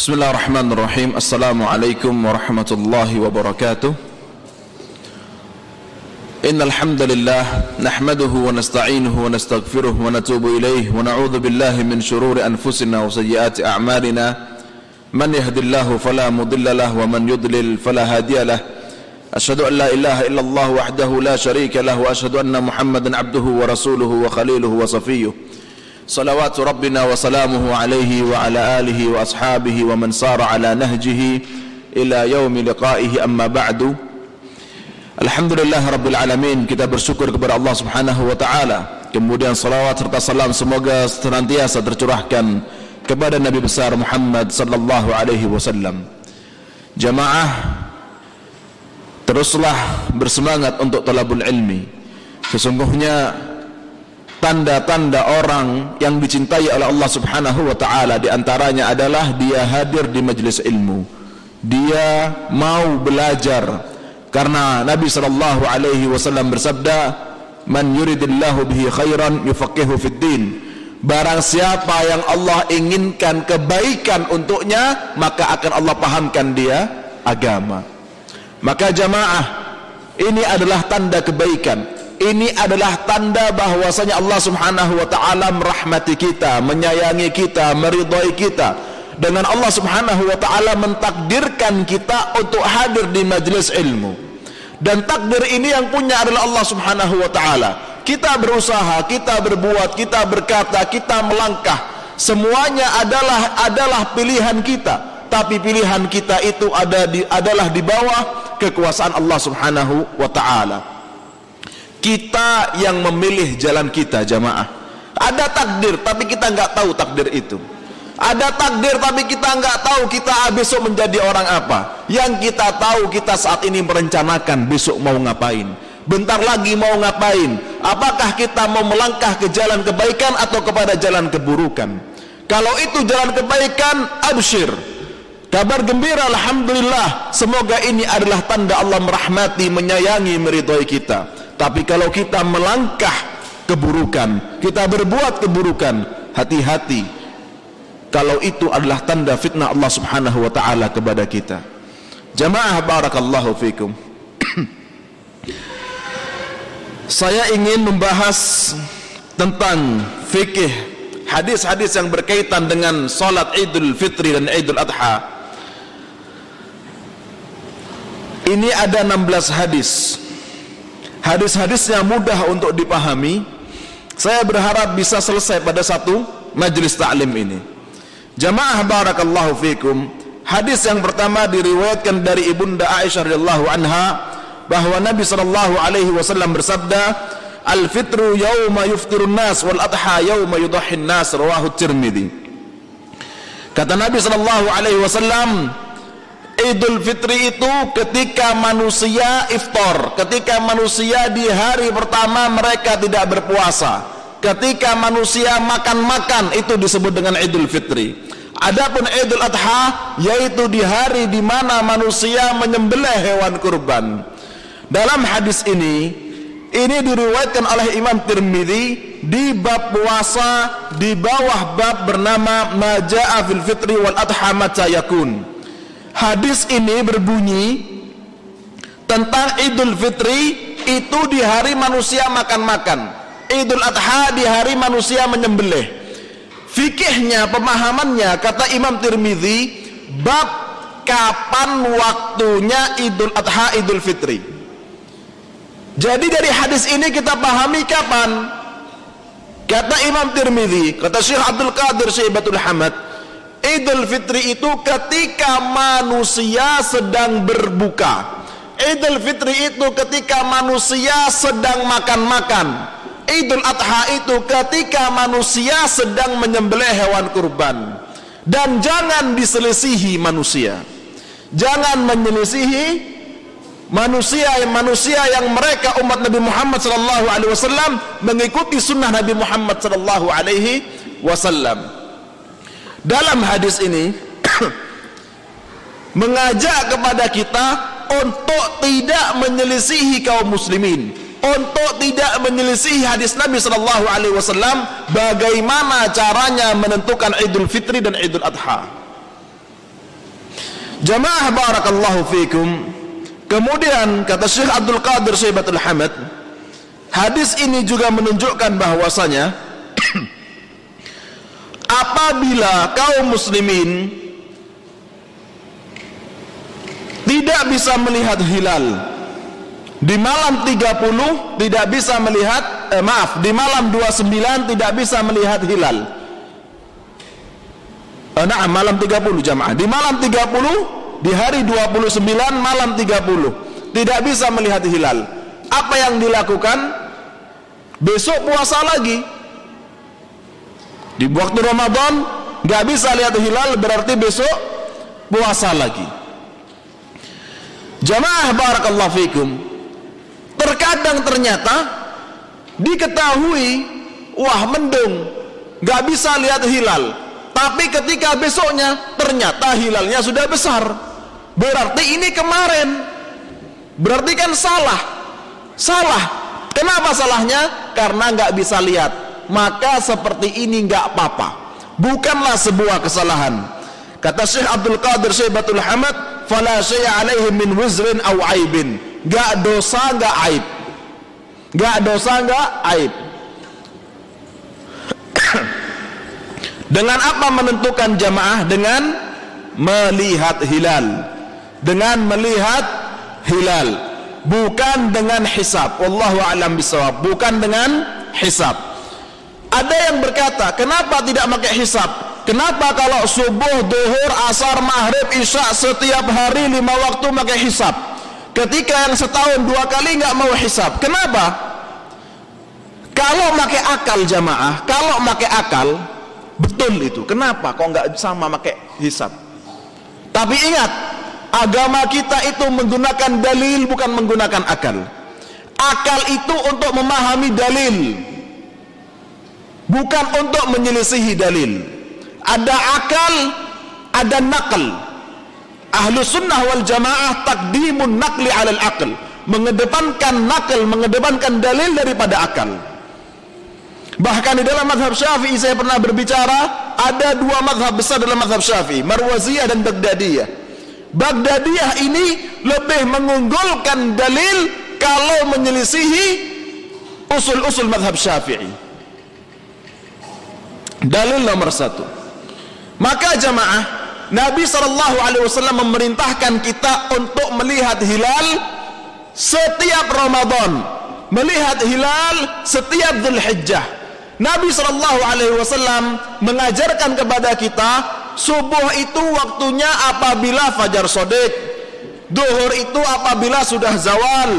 Bismillahirrahmanirrahim. Assalamualaikum warahmatullahi wabarakatuh. Innal hamdalillah nahmaduhu wa nasta'inuhu wa nastaghfiruh wa natubu ilayhi wa na'udzu billahi min shururi anfusina wa sayyiati a'malina. Man yahdihillahu fala mudilla lahu wa man yudlil fala hadiya lahu. Asyhadu an la ilaha illallah wahdahu la syarika lahu wa asyhadu anna Muhammadan abduhu wa rasuluhu wa khaliluhu wa safiyyuh. Salawatu Rabbina wa salamuhu alaihi wa ala alihi wa ashabihi wa man sara ala nahjihi ila yaumi liqaihi, amma ba'du. Alhamdulillah Rabbil Alamin, kita bersyukur kepada Allah subhanahu wa ta'ala. Kemudian salawat serta salam semoga senantiasa tercurahkan kepada Nabi besar Muhammad sallallahu alaihi wasallam. Jamaah, teruslah bersemangat untuk talabul ilmi. Sesungguhnya tanda-tanda orang yang dicintai oleh Allah subhanahu wa ta'ala diantaranya adalah dia hadir di majelis ilmu, dia mau belajar. Karena Nabi sallallahu alaihi wasallam bersabda, man yuridillahu bihi khairan yufaqihu fid din. Barang siapa yang Allah inginkan kebaikan untuknya, maka akan Allah pahamkan dia agama. Maka jamaah, ini adalah tanda kebaikan. Ini adalah tanda bahwasanya Allah subhanahu wa ta'ala merahmati kita, menyayangi kita, meridhai kita. Dengan Allah subhanahu wa ta'ala mentakdirkan kita untuk hadir di majelis ilmu. Dan takdir ini yang punya adalah Allah subhanahu wa ta'ala. Kita berusaha, kita berbuat, kita berkata, kita melangkah, semuanya adalah pilihan kita. Tapi pilihan kita itu adalah di bawah kekuasaan Allah subhanahu wa ta'ala. Kita yang memilih jalan kita, jamaah. Ada takdir tapi kita nggak tahu takdir itu. Ada takdir tapi kita nggak tahu kita besok menjadi orang apa. Yang kita tahu, kita saat ini merencanakan besok mau ngapain, bentar lagi mau ngapain. Apakah kita mau melangkah ke jalan kebaikan atau kepada jalan keburukan? Kalau itu jalan kebaikan, absyir, kabar gembira, alhamdulillah. Semoga ini adalah tanda Allah merahmati, menyayangi, meridhai kita. Tapi kalau kita melangkah keburukan, kita berbuat keburukan, hati-hati. Kalau itu adalah tanda fitnah Allah subhanahu wa ta'ala kepada kita. Jamaah barakallahu fikum. Saya ingin membahas tentang fikih hadis-hadis yang berkaitan dengan salat Idul Fitri dan Idul Adha. Ini ada 16 hadis. Hadis-hadisnya mudah untuk dipahami. Saya berharap bisa selesai pada satu majelis ta'lim ini. Jamaah barakallahu fikum. Hadis yang pertama diriwayatkan dari Ibunda Aisyah radhiyallahu anha bahwa Nabi sallallahu alaihi wasallam bersabda, "Al-fitru yauma yuftirun nas wal adha yauma yudahhin nas," rawahu Tirmidzi. Kata Nabi sallallahu alaihi wasallam, Idul Fitri itu ketika manusia iftar, ketika manusia di hari pertama mereka tidak berpuasa, ketika manusia makan-makan, itu disebut dengan Idul Fitri. Adapun Idul Adha yaitu di hari di mana manusia menyembelih hewan kurban. Dalam hadis ini diriwayatkan oleh Imam Tirmidzi di bab puasa, di bawah bab bernama Ma Jaa fil Fitri wal Adha mata yakun. Hadis ini berbunyi tentang Idul Fitri itu di hari manusia makan-makan, Idul Adha di hari manusia menyembelih. Fikihnya, pemahamannya, kata Imam Tirmidzi, bab kapan waktunya Idul Adha, Idul Fitri. Jadi dari hadis ini kita pahami kapan. Kata Imam Tirmidzi, kata Syekh Abdul Qadir Syaibatul Hamad, Idul Fitri itu ketika manusia sedang berbuka. Idul Fitri itu ketika manusia sedang makan-makan. Idul Adha itu ketika manusia sedang menyembelih hewan kurban. Dan jangan diselisihi manusia. Jangan menyelisihi manusia yang mereka umat Nabi Muhammad sallallahu alaihi wasallam mengikuti sunnah Nabi Muhammad sallallahu alaihi wasallam. Dalam hadis ini mengajak kepada kita untuk tidak menyelisihi kaum muslimin, untuk tidak menyelisihi hadis Nabi sallallahu alaihi wasallam bagaimana caranya menentukan Idul Fitri dan Idul Adha. Jamaah barakallahu fikum. Kemudian kata Syekh Abdul Qadir Syaibatul Hamad, hadis ini juga menunjukkan bahwasanya apabila kaum muslimin tidak bisa melihat hilal di malam 30, tidak bisa melihat di malam 29 tidak bisa melihat hilal. Malam 30 jamaah. Di malam 30, di hari 29 malam 30 tidak bisa melihat hilal. Apa yang dilakukan? Besok puasa lagi. Di waktu Ramadan nggak bisa lihat hilal, berarti besok puasa lagi. Jamaah barakallahu fikum. Terkadang ternyata diketahui, wah mendung, nggak bisa lihat hilal. Tapi ketika besoknya ternyata hilalnya sudah besar. Berarti ini kemarin. Berarti kan salah. Kenapa salahnya? Karena nggak bisa lihat. Maka seperti ini nggak apa-apa. Bukanlah sebuah kesalahan. Kata Syekh Abdul Qadir Syaibatul Hamad, fala syai'a alaihi min wizrin aw aibin. Nggak dosa, nggak aib. Nggak dosa, nggak aib. Dengan apa menentukan jamaah? Dengan melihat hilal. Dengan melihat hilal, bukan dengan hisab. Wallahu a'lam bishawab. Bukan dengan hisab. Ada yang berkata, kenapa tidak pakai hisab? Kenapa kalau subuh, duhur, asar, maghrib, isya setiap hari 5 waktu pakai hisab? Ketika yang setahun 2 kali nggak mau hisab. Kenapa? Kalau pakai akal jamaah, kalau pakai akal betul itu. Kenapa kok nggak sama pakai hisab? Tapi ingat, agama kita itu menggunakan dalil, bukan menggunakan akal. Akal itu untuk memahami dalil, bukan untuk menyelisihi dalil. Ada akal, ada nakal. Ahlu sunnah wal jamaah takdimun nakli alal akal, mengedepankan nakal, mengedepankan dalil daripada akal. Bahkan di dalam mazhab Syafi'i saya pernah berbicara, ada 2 mazhab besar dalam mazhab Syafi'i, Marwaziyah dan Baghdadiyah. Baghdadiyah ini lebih mengunggulkan dalil kalau menyelisihi usul-usul mazhab Syafi'i. Dalil nomor 1. Maka jamaah, Nabi SAW memerintahkan kita untuk melihat hilal setiap Ramadan, melihat hilal setiap Dzulhijjah. Nabi SAW mengajarkan kepada kita, subuh itu waktunya apabila fajar shadiq, duhur itu apabila sudah zawal,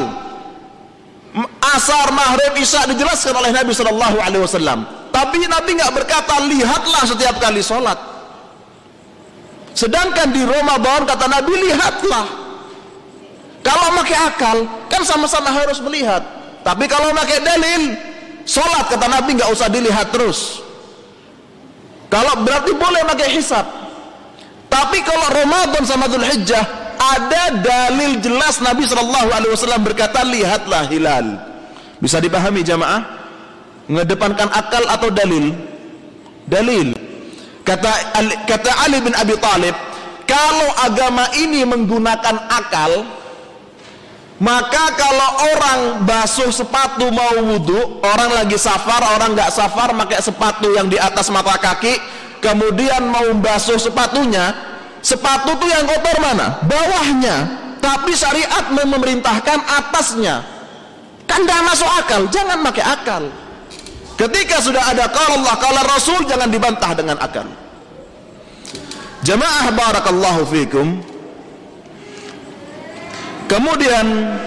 asar, maghrib, isya dijelaskan oleh Nabi SAW. Tapi Nabi nggak berkata lihatlah setiap kali sholat. Sedangkan di Ramadan kata Nabi lihatlah. Kalau pakai akal kan sama-sama harus melihat. Tapi kalau pakai dalil, sholat kata Nabi nggak usah dilihat terus. Kalau berarti boleh pakai hisab. Tapi kalau Ramadan sama Dzulhijjah ada dalil jelas, Nabi SAW berkata lihatlah hilal. Bisa dipahami jamaah? Mengedepankan akal atau dalil? Dalil. Kata Ali bin Abi Thalib, kalau agama ini menggunakan akal, maka kalau orang basuh sepatu mau wudhu, orang lagi safar, orang nggak safar pakai sepatu yang di atas mata kaki, kemudian mau basuh sepatunya, sepatu tuh yang kotor mana? Bawahnya. Tapi syariat memerintahkan atasnya. Kan nggak masuk akal, jangan pakai akal. Ketika sudah ada qala Allah, qala Rasul, jangan dibantah dengan akal. Jamaah barakallahu fikum. Kemudian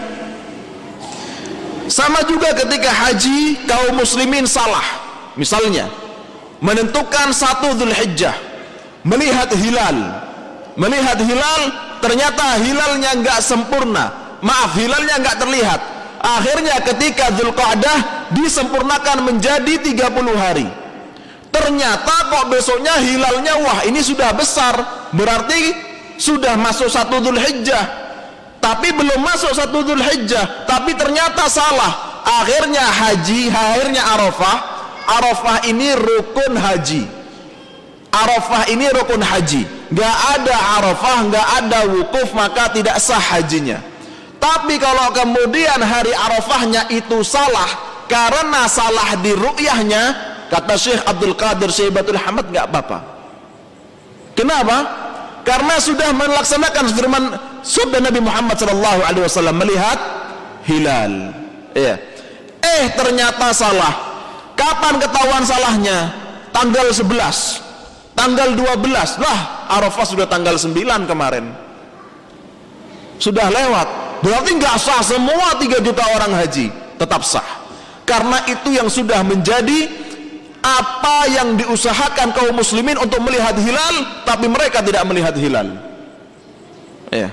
sama juga ketika haji, kaum muslimin salah. Misalnya menentukan 1 Dzulhijjah, melihat hilal, ternyata hilalnya nggak sempurna. Maaf, hilalnya nggak terlihat. Akhirnya ketika Dzulqa'dah disempurnakan menjadi 30 hari. Ternyata kok besoknya hilalnya, wah ini sudah besar, berarti sudah masuk 1 Dzulhijjah. Tapi belum masuk 1 Dzulhijjah, tapi ternyata salah. Akhirnya haji, akhirnya Arafah. Arafah ini rukun haji. Arafah ini rukun haji. Nggak ada Arafah, nggak ada wukuf, maka tidak sah hajinya. Tapi kalau kemudian hari Arafahnya itu salah karena salah di ru'yahnya, kata Syekh Abdul Qadir Syaibatul Hamad, nggak apa-apa. Kenapa? Karena sudah melaksanakan firman sabda Nabi Muhammad SAW, melihat hilal. Ya. Ternyata salah. Kapan ketahuan salahnya? Tanggal 11, tanggal 12. Lah, Arafah sudah tanggal 9 kemarin. Sudah lewat. Berarti nggak sah semua 3 juta orang haji. Tetap sah. Karena itu yang sudah menjadi apa yang diusahakan kaum muslimin untuk melihat hilal, tapi mereka tidak melihat hilal. Ya.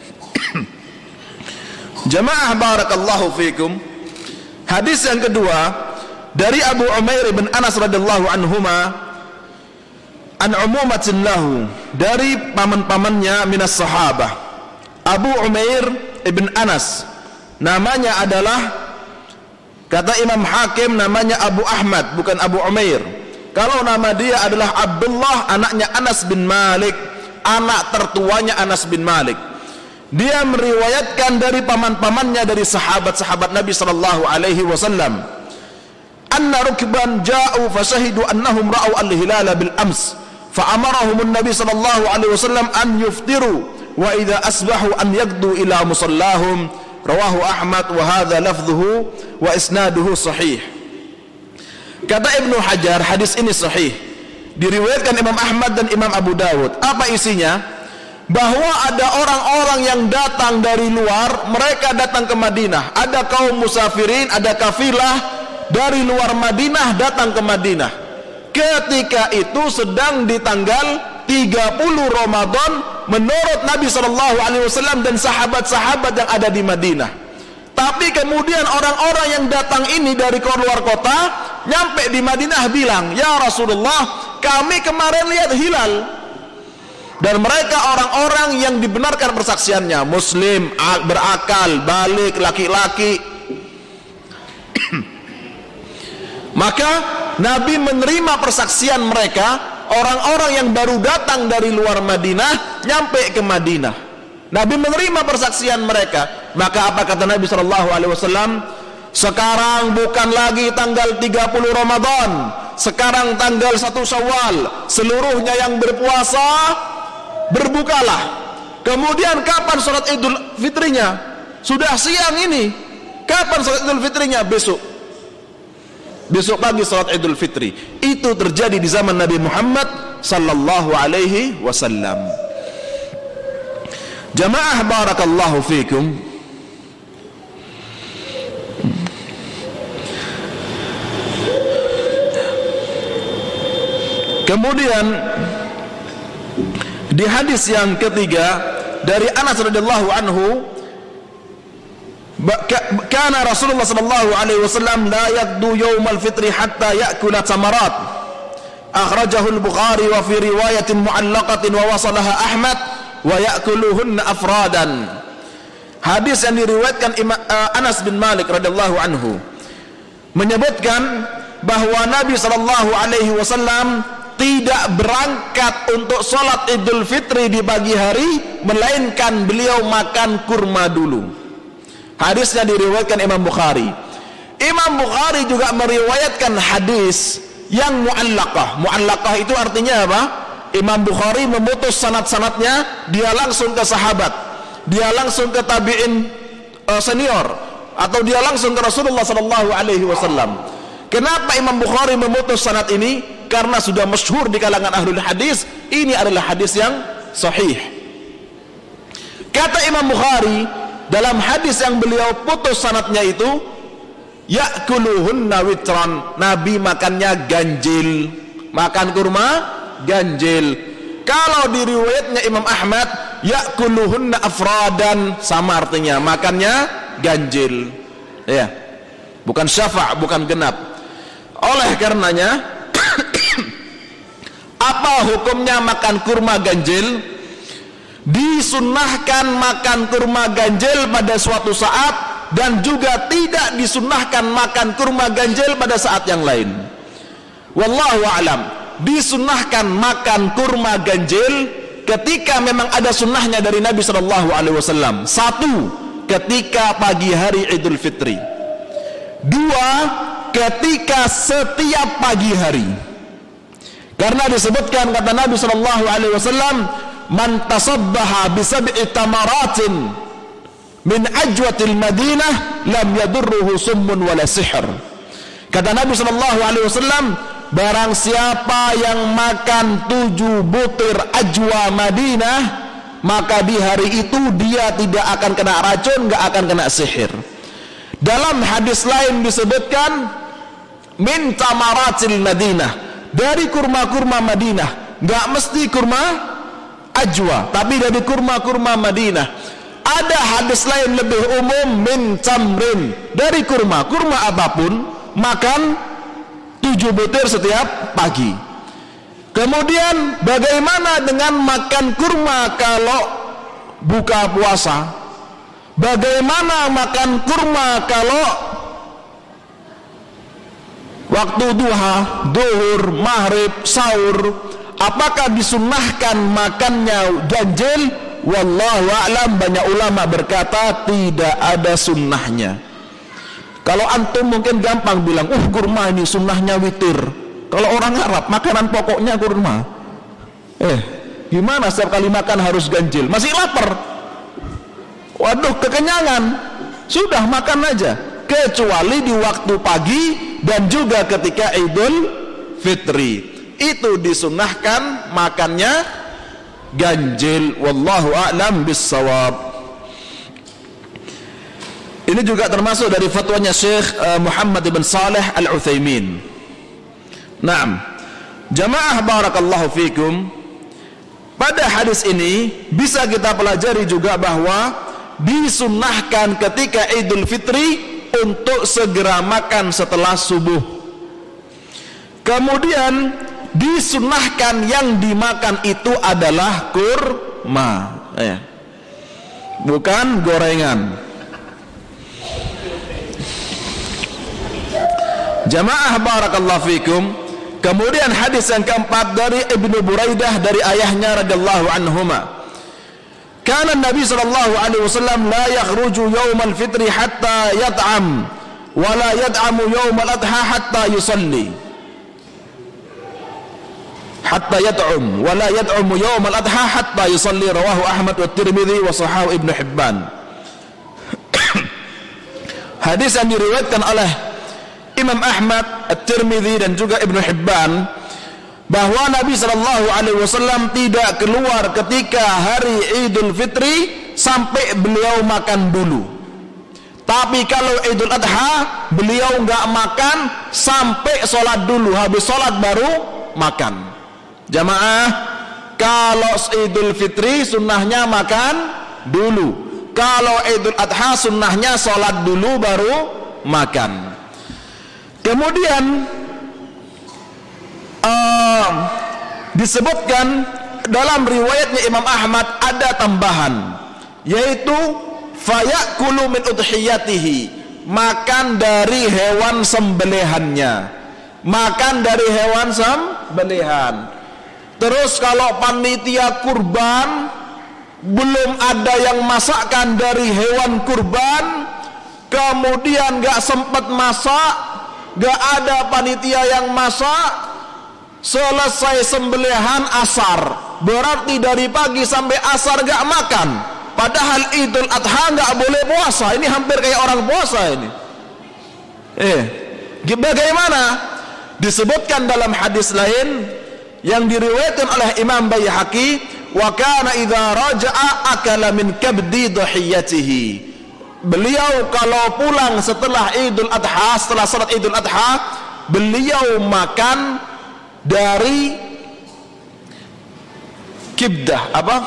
Jamaah barakallahu fikum. Hadis yang kedua dari Abu Umair bin Anas radhiyallahu anhuma, an umumatin lahu, dari paman-pamannya minas sahabah. Abu Umair ibn Anas, namanya adalah, kata Imam Hakim, namanya Abu Ahmad, bukan Abu Umair. Kalau nama dia adalah Abdullah, anaknya Anas bin Malik, anak tertuanya Anas bin Malik. Dia meriwayatkan dari paman-pamannya, dari sahabat-sahabat Nabi sallallahu alaihi wasallam, anna rukban ja'u fashahidu annahum ra'au al-hilala bil ams, fa amarahum an-nabi sallallahu alaihi wasallam an yuftiru wa idza asbahu an yaqdu ila musallahum. Rawahu Ahmad wa hadza lafdhuhu wa isnaduhu sahih. Kata Ibnu Hajar, hadis ini sahih, diriwayatkan Imam Ahmad dan Imam Abu Dawud. Apa isinya? Bahwa ada orang-orang yang datang dari luar, mereka datang ke Madinah. Ada kaum musafirin, ada kafilah dari luar Madinah datang ke Madinah. Ketika itu sedang di tanggal 30 Ramadan menurut Nabi SAW dan sahabat-sahabat yang ada di Madinah. Tapi kemudian orang-orang yang datang ini dari luar kota nyampe di Madinah bilang, ya Rasulullah, kami kemarin lihat hilal. Dan mereka orang-orang yang dibenarkan persaksiannya, muslim, berakal, balik, laki-laki. Maka Nabi menerima persaksian mereka, orang-orang yang baru datang dari luar Madinah nyampe ke Madinah. Nabi menerima persaksian mereka. Maka apa kata Nabi SAW? Sekarang bukan lagi tanggal 30 Ramadan, sekarang tanggal 1 Syawal. Seluruhnya yang berpuasa berbukalah. Kemudian kapan sholat Idul Fitrinya? Sudah siang ini. Kapan sholat Idul Fitrinya? Besok. Besok pagi sholat Idul Fitri. Itu terjadi di zaman Nabi Muhammad sallallahu alaihi wasallam. Jamaah barakallahu fikum. Kemudian di hadis yang ketiga dari Anas radhiyallahu anhu, kana Rasulullah sallallahu alaihi wasallam la yaqdu yaumal fitri hatta ya'kula tamarat. Akhrajahu al-Bukhari wa fi riwayatin mu'allaqatin wa wasalaha Ahmad wa ya'kuluhunna afradan. Hadis yang diriwayatkan Anas bin Malik radhiyallahu anhu menyebutkan bahwa Nabi sallallahu alaihi wasallam tidak berangkat untuk sholat Idul Fitri di pagi hari, melainkan beliau makan kurma dulu. Hadisnya diriwayatkan Imam Bukhari. Imam Bukhari juga meriwayatkan hadis yang mu'allaqah. Mu'allaqah itu artinya apa? Imam Bukhari memutus sanad-sanadnya, dia langsung ke sahabat, dia langsung ke tabi'in senior, atau dia langsung ke Rasulullah SAW. Kenapa Imam Bukhari memutus sanad ini? Karena sudah masyhur di kalangan ahlul hadis, ini adalah hadis yang sahih. Kata Imam Bukhari dalam hadis yang beliau putus sanadnya itu, ya'kuluhunna witran, Nabi makannya ganjil, makan kurma ganjil. Kalau di riwayatnya Imam Ahmad, ya'kuluhunna afradan, sama artinya, makannya ganjil, ya, bukan syafa', bukan genap. Oleh karenanya, apa hukumnya makan kurma ganjil? Disunnahkan makan kurma ganjil pada suatu saat, dan juga tidak disunnahkan makan kurma ganjil pada saat yang lain. Wallahu a'lam. disunnahkan makan kurma ganjil ketika memang ada sunnahnya dari Nabi SAW. Satu, ketika pagi hari Idul Fitri. Dua, ketika setiap pagi hari. Karena disebutkan kata Nabi SAW, man tasabbaha bisab'i tamaratin min ajwatil Madinah lam yadurruhu summun wala sihr. Kata Nabi SAW, barang siapa yang makan 7 butir ajwa Madinah, maka di hari itu dia tidak akan kena racun, gak akan kena sihir. Dalam hadis lain disebutkan min tamaratil Madinah, dari kurma-kurma Madinah. Gak mesti kurma ajwa, tapi dari kurma-kurma Madinah. Ada hadis lain lebih umum, min tamrin, dari kurma apapun, makan 7 butir setiap pagi. Kemudian bagaimana dengan makan kurma kalau buka puasa? Bagaimana makan kurma kalau waktu duha, duhur, maghrib, sahur? Apakah disunnahkan makannya ganjil? Wallahu a'lam, banyak ulama berkata tidak ada sunnahnya. Kalau antum mungkin gampang bilang, kurma ini sunnahnya witir. Kalau orang Arab makanan pokoknya kurma. Gimana setiap kali makan harus ganjil? Masih lapar, waduh kekenyangan, sudah makan aja. Kecuali di waktu pagi dan juga ketika Idul Fitri, itu disunnahkan makannya ganjil. Wallahu a'lam bissawab. Ini juga termasuk dari fatwanya Syekh Muhammad ibn Saleh Al-Utsaimin. Naam, jamaah barakallahu fikum, pada hadis ini bisa kita pelajari juga bahwa disunnahkan ketika Idul Fitri untuk segera makan setelah subuh. Kemudian disunnahkan yang dimakan itu adalah kurma, bukan gorengan. Jamaah barakallahu fikum. Kemudian hadis yang keempat dari Ibnu Buraidah dari ayahnya radhiyallahu anhuma. Kana Nabi sallallahu alaihi wasallam la yakhruju yaumal fitri hatta yat'am wa la yad'amu yaumal adha hatta yusalli. Hatta yat'um wa la yad'amu yaumal adha hatta yusalli, rawahu Ahmad wa Tirmidzi wa sahahu Ibnu Hibban. Hadis yang diriwayatkan oleh Imam Ahmad, At-Tirmidzi dan juga Ibnu Hibban, bahwa Nabi SAW tidak keluar ketika hari Idul Fitri sampai beliau makan dulu. Tapi kalau Idul Adha beliau nggak makan sampai sholat dulu, habis sholat baru makan. Jamaah, kalau Idul Fitri sunnahnya makan dulu, kalau Idul Adha sunnahnya sholat dulu baru makan. Kemudian disebutkan dalam riwayatnya Imam Ahmad ada tambahan, yaitu fayakulu min udhiyatihi, makan dari hewan sembelihannya, makan dari hewan sembelihan. Terus kalau panitia kurban belum ada yang masakkan dari hewan kurban, kemudian gak sempat masak, gak ada panitia yang masak, selesai sembelihan asar, berarti dari pagi sampai asar gak makan. Padahal Idul Adha gak boleh puasa. Ini hampir kayak orang puasa ini. Bagaimana? Disebutkan dalam hadis lain yang diriwayatkan oleh Imam Baihaqi, wa kana idza raja'a akala min kabdi dhahiyatihi. Beliau kalau pulang setelah Idul Adha, setelah salat Idul Adha, beliau makan dari kibdah,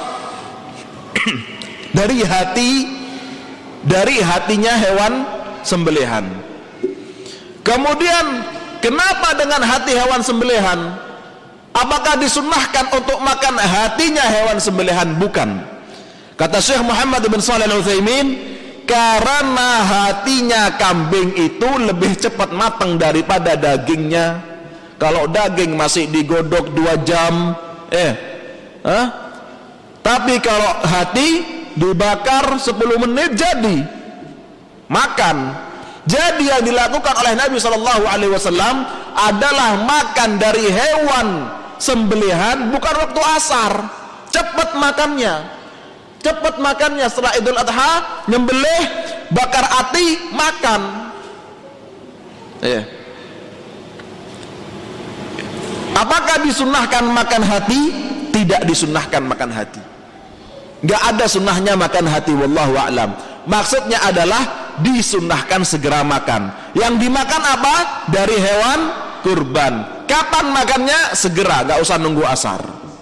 dari hatinya hewan sembelihan. Kemudian kenapa dengan hati hewan sembelihan? Apakah disunnahkan untuk makan hatinya hewan sembelihan? Bukan. Kata Syekh Muhammad bin Shalih Al-Utsaimin, karena hatinya kambing itu lebih cepat matang daripada dagingnya. Kalau daging masih digodok 2 jam, tapi kalau hati dibakar 10 menit jadi makan. Jadi yang dilakukan oleh Nabi SAW adalah makan dari hewan sembelihan bukan waktu asar. Cepat makannya setelah Idul Adha, nyembelih, bakar ati, makan. Apakah disunnahkan makan hati? Tidak disunnahkan makan hati. Gak ada sunnahnya makan hati, wallahu a'lam. Maksudnya adalah disunnahkan segera makan. Yang dimakan apa? Dari hewan kurban. Kapan makannya? Segera, gak usah nunggu asar.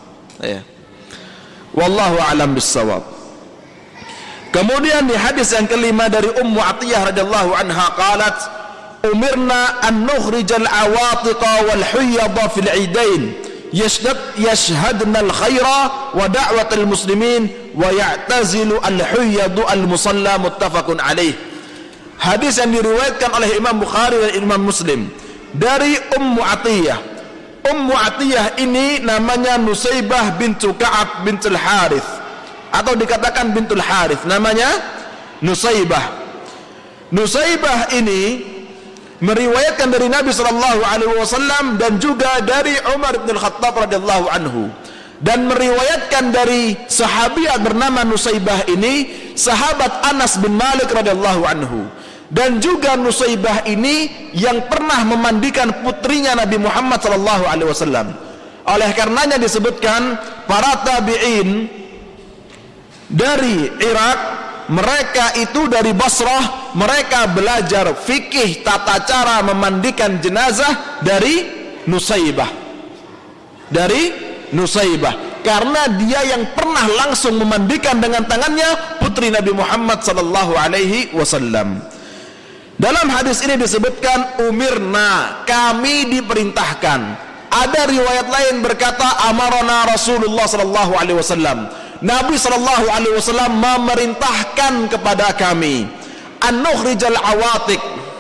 Wallahu a'lam bissawab. Kemudian di hadis yang kelima dari Ummu Atiyah radhiyallahu anha qalat, umirna an nukhrijal awatiqa wal huyyada fil idain yashhadna al khaira wa da'watal muslimin wa ya'tazilu al huyyadu al musalla, muttafaqun alaih. Hadis yang diriwayatkan oleh Imam Bukhari dan Imam Muslim dari Ummu Atiyah. Ummu Atiyah ini namanya Nusaybah bintu Ka'ab bintul Harith, atau dikatakan bintul Harith, namanya Nusaybah. Nusaybah ini meriwayatkan dari Nabi SAW dan juga dari Umar bin Khattab radhiyallahu anhu, dan meriwayatkan dari sahabiat bernama Nusaybah ini, sahabat Anas bin Malik radhiyallahu anhu. Dan juga Nusaybah ini yang pernah memandikan putrinya Nabi Muhammad SAW. Oleh karenanya disebutkan para tabi'in dari Irak, mereka itu dari Basrah, mereka belajar fikih tata cara memandikan jenazah dari Nusaybah. Dari Nusaybah, karena dia yang pernah langsung memandikan dengan tangannya putri Nabi Muhammad SAW. Dalam hadis ini disebutkan umirna, kami diperintahkan. Ada riwayat lain berkata amarona Rasulullah SAW. Nabi SAW memerintahkan kepada kami an-nukhrijal awatik,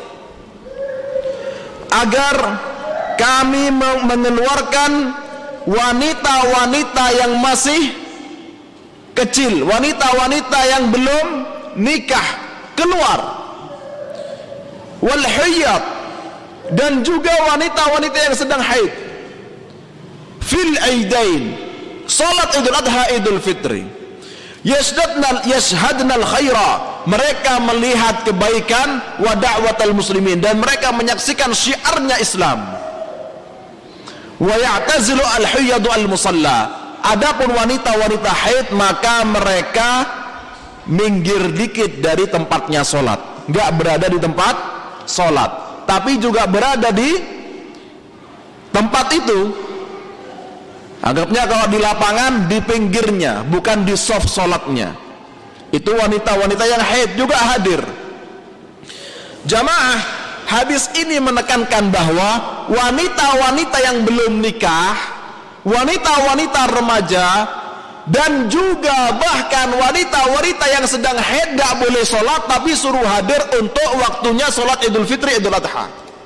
agar kami mengeluarkan wanita-wanita yang masih kecil, wanita-wanita yang belum nikah keluar, wal hayyat, dan juga wanita-wanita yang sedang haid, fil aidain, salat Idul Adha, Idul Fitri, yashhadna al khaira, mereka melihat kebaikan, wa da'watal muslimin, dan mereka menyaksikan syiarnya Islam, wa ya'tazilu al hayyadu al musalla, adapun wanita-wanita haid maka mereka minggir dikit dari tempatnya salat, enggak berada di tempat salat, tapi juga berada di tempat itu. Anggapnya kalau di lapangan, di pinggirnya, bukan di soft salatnya. Itu wanita-wanita yang haid juga hadir. Jamaah, hadis ini menekankan bahwa wanita-wanita yang belum nikah, wanita-wanita remaja, dan juga bahkan wanita-wanita yang sedang haid gak boleh sholat, tapi suruh hadir untuk waktunya sholat Idul Fitri, Idul Adha.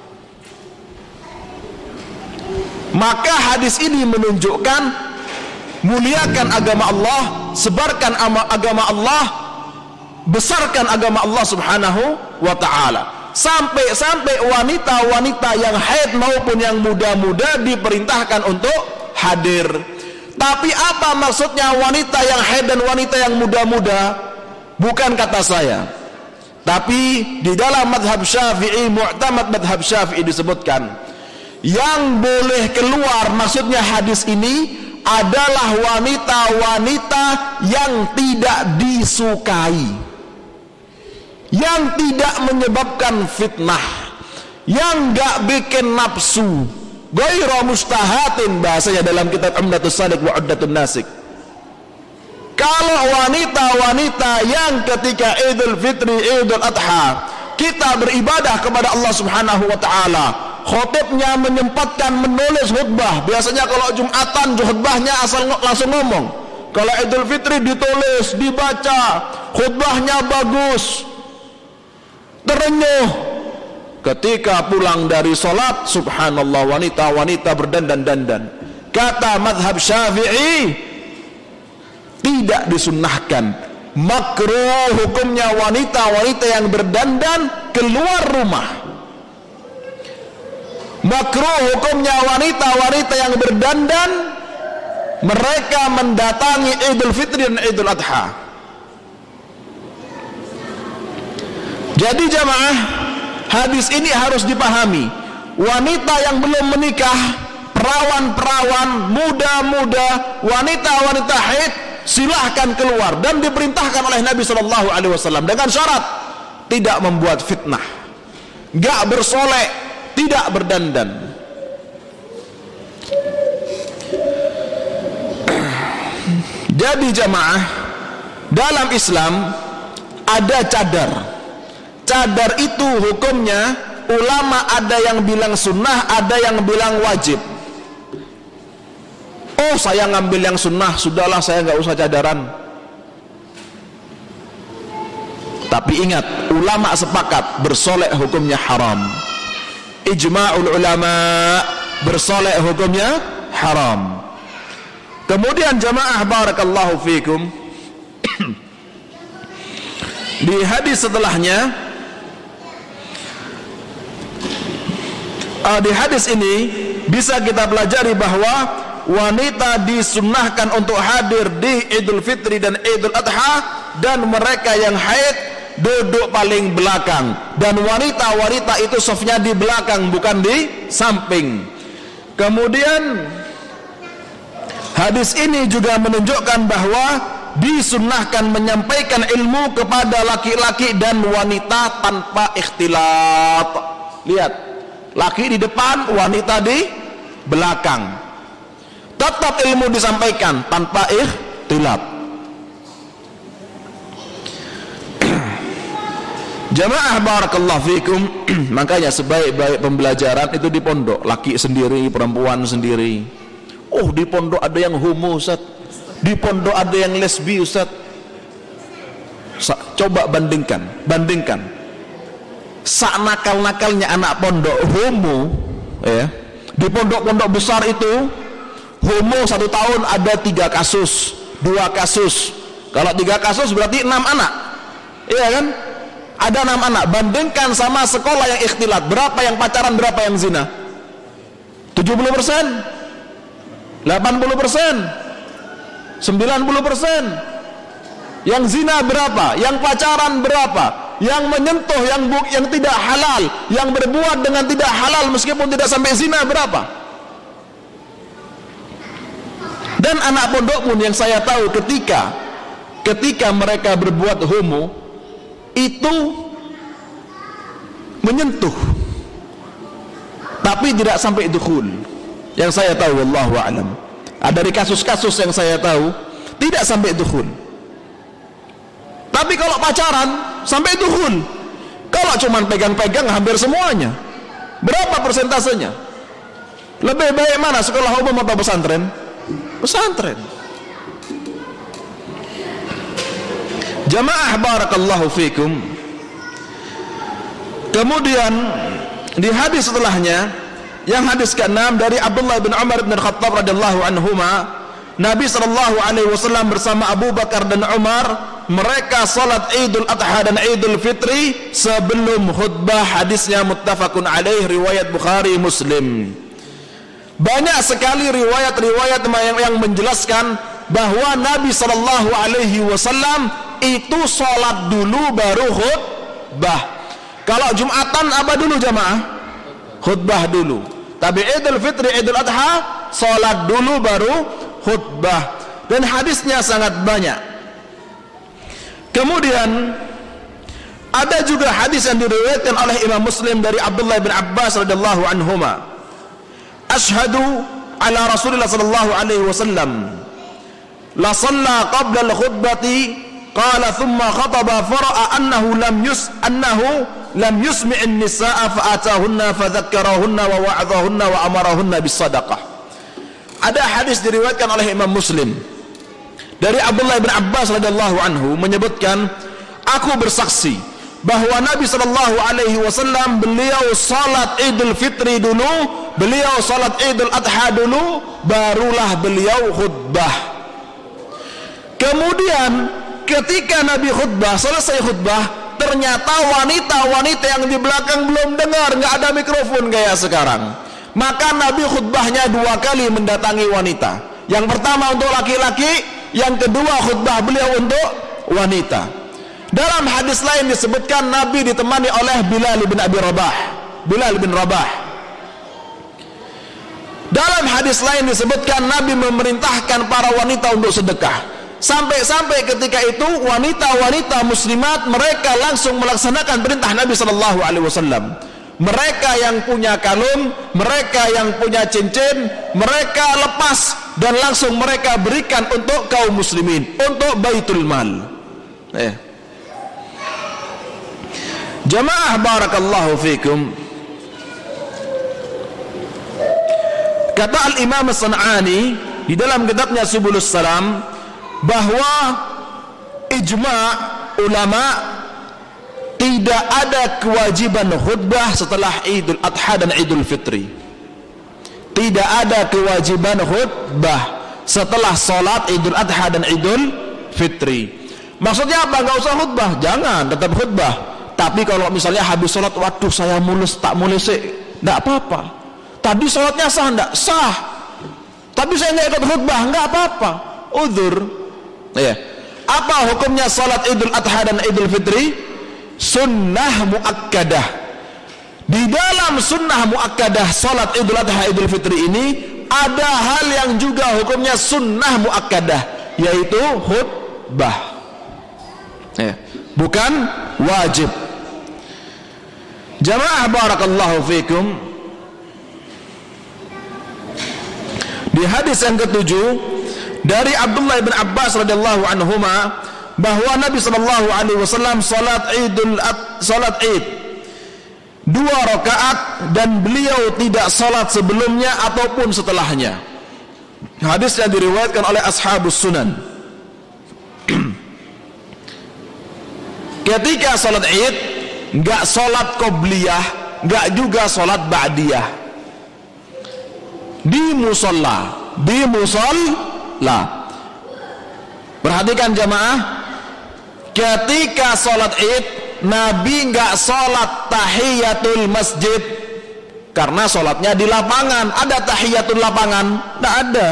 Maka hadis ini menunjukkan muliakan agama Allah, sebarkan agama Allah, besarkan agama Allah Subhanahu wa ta'ala. Sampai wanita-wanita yang haid maupun yang muda-muda diperintahkan untuk hadir. Tapi apa maksudnya wanita yang haid dan wanita yang muda-muda? Bukan kata saya, tapi di dalam madhab Syafi'i, mu'tamad madhab Syafi'i disebutkan, yang boleh keluar, maksudnya hadis ini adalah wanita-wanita yang tidak disukai, yang tidak menyebabkan fitnah, yang gak bikin nafsu, ghairu mustahatin, bahasanya dalam kitab Umdatus Salik wa Uddatun Nasik. Kalau wanita-wanita yang ketika Idul Fitri, Idul Adha kita beribadah kepada Allah Subhanahu wa ta'ala, khotibnya menyempatkan menulis khutbah. Biasanya kalau Jumatan khutbahnya asal langsung ngomong. Kalau Idul Fitri ditulis, dibaca, khutbahnya bagus, terenyuh. ketika pulang dari sholat, subhanallah, wanita-wanita berdandan-dandan. Kata mazhab Syafi'i, tidak disunnahkan, makruh hukumnya wanita-wanita yang berdandan keluar rumah. Makruh hukumnya wanita-wanita yang berdandan mereka mendatangi Idul Fitri dan Idul Adha. Jadi jamaah, hadis ini harus dipahami. Wanita yang belum menikah, perawan-perawan, muda-muda, wanita-wanita haid, silahkan keluar, dan diperintahkan oleh Nabi SAW dengan syarat tidak membuat fitnah, gak bersolek, tidak berdandan. Jadi jamaah, dalam Islam ada cadar. Cadar itu hukumnya, ulama ada yang bilang sunnah, ada yang bilang wajib. Oh, saya ngambil yang sunnah, sudahlah saya nggak usah cadaran. Tapi ingat, ulama sepakat bersolek hukumnya haram. Ijma'ul ulama, bersolek hukumnya haram. Kemudian jamaah barakallahu fikum, di hadis setelahnya, di hadis ini bisa kita pelajari bahwa wanita disunnahkan untuk hadir di Idul Fitri dan Idul Adha, dan mereka yang haid duduk paling belakang, dan wanita-wanita itu safnya di belakang, bukan di samping. Kemudian hadis ini juga menunjukkan bahwa disunnahkan menyampaikan ilmu kepada laki-laki dan wanita tanpa ikhtilat. Lihat, laki di depan, wanita di belakang. Tetap ilmu disampaikan tanpa ikhtilat. Jamaah barakallahu fikum, makanya sebaik-baik pembelajaran itu di pondok, laki sendiri, perempuan sendiri. Oh, di pondok ada yang homo, Ustaz. Di pondok ada yang lesbi, Ustaz. Coba bandingkan. Sak nakal-nakalnya anak pondok homo, ya. Di pondok-pondok besar itu homo 1 tahun ada 3 kasus, 2 kasus. Kalau 3 kasus berarti 6 anak. Iya kan? Ada 6 anak. Bandingkan sama sekolah yang ikhtilat, berapa yang pacaran, berapa yang zina? 70%, 80%, 90%. Yang zina berapa? Yang pacaran berapa? Yang menyentuh yang tidak halal, yang berbuat dengan tidak halal meskipun tidak sampai zina berapa? Dan anak pondok pun yang saya tahu ketika mereka berbuat homo itu menyentuh tapi tidak sampai dukhul. Yang saya tahu, wallahu a'lam. Dari kasus-kasus yang saya tahu tidak sampai dukhul. Tapi kalau pacaran sampai dukhul. Kalau cuma pegang-pegang hampir semuanya. Berapa persentasenya? Lebih baik mana, sekolah umum atau pesantren? Pesantren. Jamaah barakallahu fikum. Kemudian di hadis setelahnya, yang hadis ke-6 dari Abdullah bin Umar bin Khattab radhiyallahu anhuma, Nabi SAW bersama Abu Bakar dan Umar, mereka salat Idul Adha dan Idul Fitri sebelum khutbah. Hadisnya muttafaqun alaih, riwayat Bukhari Muslim. Banyak sekali riwayat-riwayat yang menjelaskan bahwa Nabi SAW itu salat dulu baru khutbah. Kalau Jumatan apa dulu jamaah? Khutbah dulu. Tapi Idul Fitri, Idul Adha, salat dulu baru khutbah. Dan hadisnya sangat banyak. Kemudian ada juga hadis yang diriwayatkan oleh Imam Muslim dari Abdullah bin Abbas radhiyallahu anhuma. Ashhadu ala Rasulillah sallallahu alaihi wasallam la shalla qabla al-khutbati qala thumma khataba fara'a annahu lam yusmi' an-nisaa fa'atahunna fadhakkarahunna wa wa'adhahunna wa amarahunna bis-sadaqah. Ada hadis diriwayatkan oleh Imam Muslim dari Abdullah bin Abbas radhiyallahu anhu menyebutkan, aku bersaksi bahwa Nabi sallallahu alaihi wasallam beliau salat Idul Fitri dulu, beliau salat Idul Adha dulu, barulah beliau khutbah. Kemudian ketika Nabi khutbah, selesai khutbah, ternyata wanita-wanita yang di belakang belum dengar, nggak ada mikrofon kayak sekarang. Maka Nabi khutbahnya 2 kali mendatangi wanita. Yang pertama untuk laki-laki, yang kedua khutbah beliau untuk wanita. Dalam hadis lain disebutkan Nabi ditemani oleh Bilal bin Abi Rabah. Bilal bin Rabah. Dalam hadis lain disebutkan Nabi memerintahkan para wanita untuk sedekah. Sampai-sampai ketika itu wanita-wanita muslimat mereka langsung melaksanakan perintah Nabi sallallahu alaihi wasallam. Mereka yang punya kalung, mereka yang punya cincin, mereka lepas dan langsung mereka berikan untuk kaum muslimin, untuk Baitul Mal. Jamaah barakallahu fikum. Kata Al-Imam As-San'ani di dalam kitabnya Subulus Salam bahwa ijma' ulama tidak ada kewajiban khutbah setelah Idul Adha dan Idul Fitri. Tidak ada kewajiban khutbah setelah salat Idul Adha dan Idul Fitri. Maksudnya apa? Enggak usah khutbah? Jangan, tetap khutbah. Tapi kalau misalnya habis sholat, waduh saya mulus, tak mulus sih, enggak apa-apa. Tadi sholatnya sah, enggak? Sah. Tapi saya enggak ikut khutbah, enggak apa-apa. Udzur. Ya. Apa hukumnya sholat Idul Adha dan Idul Fitri? Sunnah muakkadah. Di dalam sunnah muakkadah sholat Idul Adha Idul Fitri ini ada hal yang juga hukumnya sunnah muakkadah, yaitu khutbah. Ya. Bukan wajib. Jamaah barakallahu fikum. Di hadis yang ke-7 dari Abdullah bin Abbas radhiyallahu anhuma bahwa Nabi sallallahu alaihi wasallam salat Id 2 rakaat dan beliau tidak salat sebelumnya ataupun setelahnya. Hadis yang diriwayatkan oleh ashabus sunan. Ketika salat Id enggak salat qobliyah, enggak juga salat ba'diyah. Di musalla. Perhatikan jamaah, ketika salat Id Nabi enggak salat tahiyatul masjid karena salatnya di lapangan. Ada tahiyatul lapangan? Enggak ada.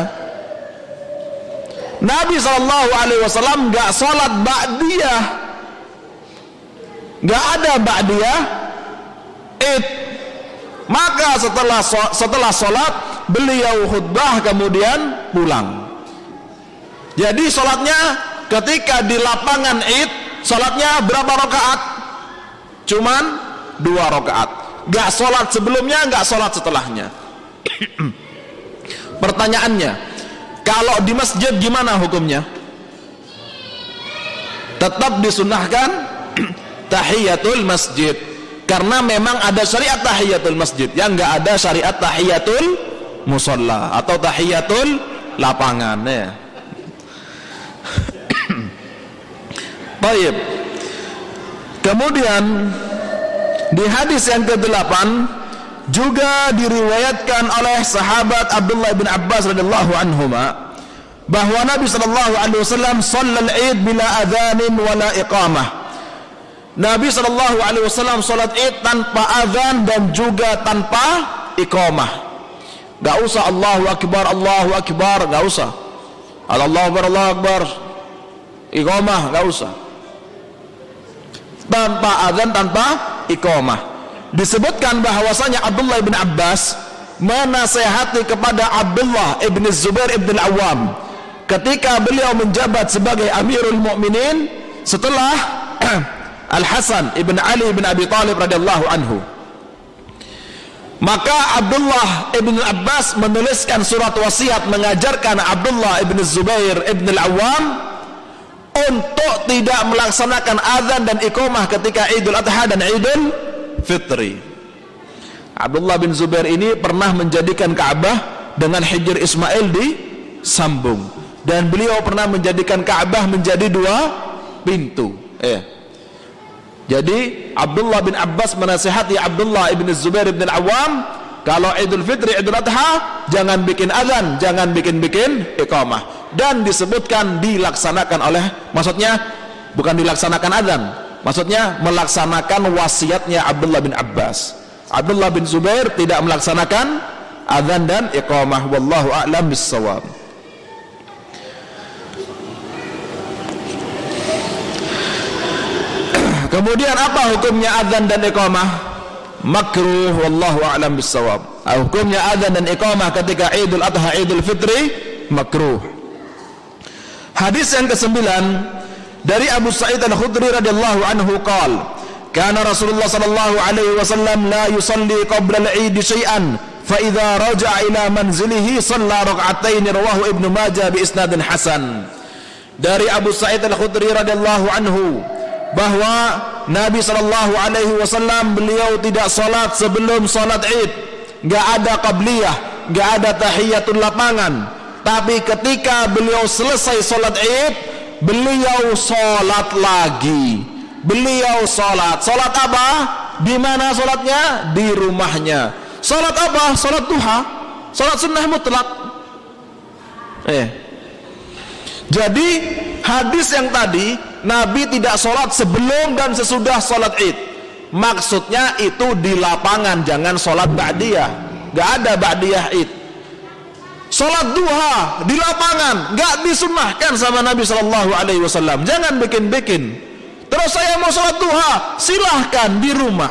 Nabi SAW enggak salat ba'diyah. Enggak ada ba'diyah Id. Maka setelah salat beliau khutbah kemudian pulang. Jadi salatnya ketika di lapangan Id, salatnya berapa rakaat? Cuman 2 rakaat. Enggak salat sebelumnya, enggak salat setelahnya. Pertanyaannya, kalau di masjid gimana hukumnya? Tetap disunnahkan tahiyatul masjid, karena memang ada syariat tahiyatul masjid, yang enggak ada syariat tahiyatul musalla atau tahiyatul lapangan ya. Baik. Kemudian di hadis yang ke-8 juga diriwayatkan oleh sahabat Abdullah bin Abbas radhiyallahu anhuma bahwa Nabi sallallahu alaihi wasallam shallal Id bila adzanin wala iqamah. Nabi sallallahu alaihi wasallam salat Id tanpa azan dan juga tanpa iqamah. Enggak usah Allahu akbar, enggak usah. Allahu akbar. Iqamah enggak usah. Tanpa azan, tanpa iqamah. Disebutkan bahwasanya Abdullah bin Abbas menasihati kepada Abdullah ibn Zubair ibn al-Awwam ketika beliau menjabat sebagai Amirul Mukminin setelah Al-Hasan ibn Ali ibn Abi Thalib radhiyallahu anhu. Maka Abdullah ibn Abbas menuliskan surat wasiat mengajarkan Abdullah ibn Zubair ibn al-Awwam untuk tidak melaksanakan azan dan iqamah ketika Idul Adha dan Idul Fitri. Abdullah bin Zubair ini pernah menjadikan Ka'bah dengan Hijr Ismail disambung, dan beliau pernah menjadikan Ka'bah menjadi 2 pintu. Jadi Abdullah bin Abbas menasihati Abdullah bin Zubair bin Al-Awwam, kalau Idul Fitri, Idul Adha, jangan bikin azan, jangan bikin iqamah. Dan disebutkan dilaksanakan oleh, maksudnya bukan dilaksanakan azan, maksudnya melaksanakan wasiatnya Abdullah bin Abbas. Abdullah bin Zubair tidak melaksanakan azan dan iqamah. Wallahu a'lam bissawab. Kemudian apa hukumnya azan dan iqamah? Makruh, wallahu a'lam bissawab. Hukumnya azan dan iqamah ketika Idul Adha, Idul Fitri, makruh. Hadis yang ke-9 dari Abu Sa'id Al-Khudri radhiyallahu anhu qala, kana Rasulullah sallallahu alaihi wasallam la yusalli qabla al-'id syai'an, fa idza raja'a ila manzilihi shalla rak'atain, rawahu Ibnu Majah bi isnadin hasan. Dari Abu Sa'id Al-Khudri radhiyallahu anhu bahwa Nabi sallallahu alaihi wasallam beliau tidak salat sebelum salat Id, enggak ada qabliyah, enggak ada tahiyatul lapangan. Tapi ketika beliau selesai salat Id, beliau salat lagi. Beliau salat apa? Di mana salatnya? Di rumahnya. Salat apa? Salat duha, salat sunnah mutlak. Jadi hadis yang tadi, Nabi tidak sholat sebelum dan sesudah sholat Id, maksudnya itu di lapangan, jangan sholat ba'diyah. Gak ada ba'diyah Id. Sholat duha di lapangan, gak disunnahkan sama Nabi SAW. Jangan bikin-bikin. Terus saya mau sholat duha, silahkan di rumah.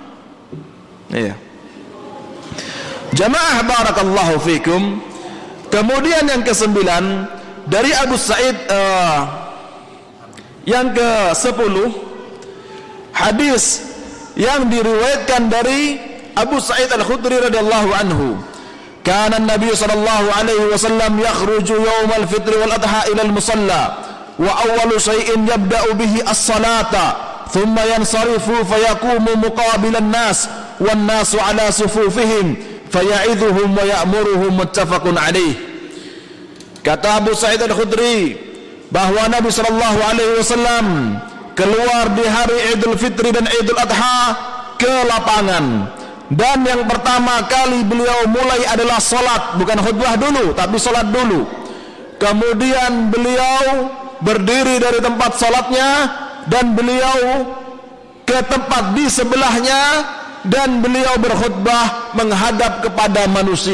Jamaah barakallahu fikum. Kemudian yang ke-9 dari Abu Sa'id, yang ke-10, hadis yang diriwayatkan dari Abu Sa'id Al-Khudri radhiyallahu anhu, kana an-nabiy sallallahu alaihi wasallam yakhruju yawm al-fitr wal adha ila al-musalla wa awwalu shay'in yabda'u bihi as-salata thumma yansarifu fayaqumu muqabila an-nas wan nasu ala sufufihim faya'idhuhum wa ya'muruhum, muttafaqun alaih. Kata Abu Sa'id Al-Khudri bahwa Nabi sallallahu alaihi wasallam keluar di hari Idul Fitri dan Idul Adha ke lapangan, dan yang pertama kali beliau mulai adalah salat, bukan khutbah dulu tapi salat dulu. Kemudian beliau berdiri dari tempat salatnya dan beliau ke tempat di sebelahnya, dan beliau berkhutbah menghadap kepada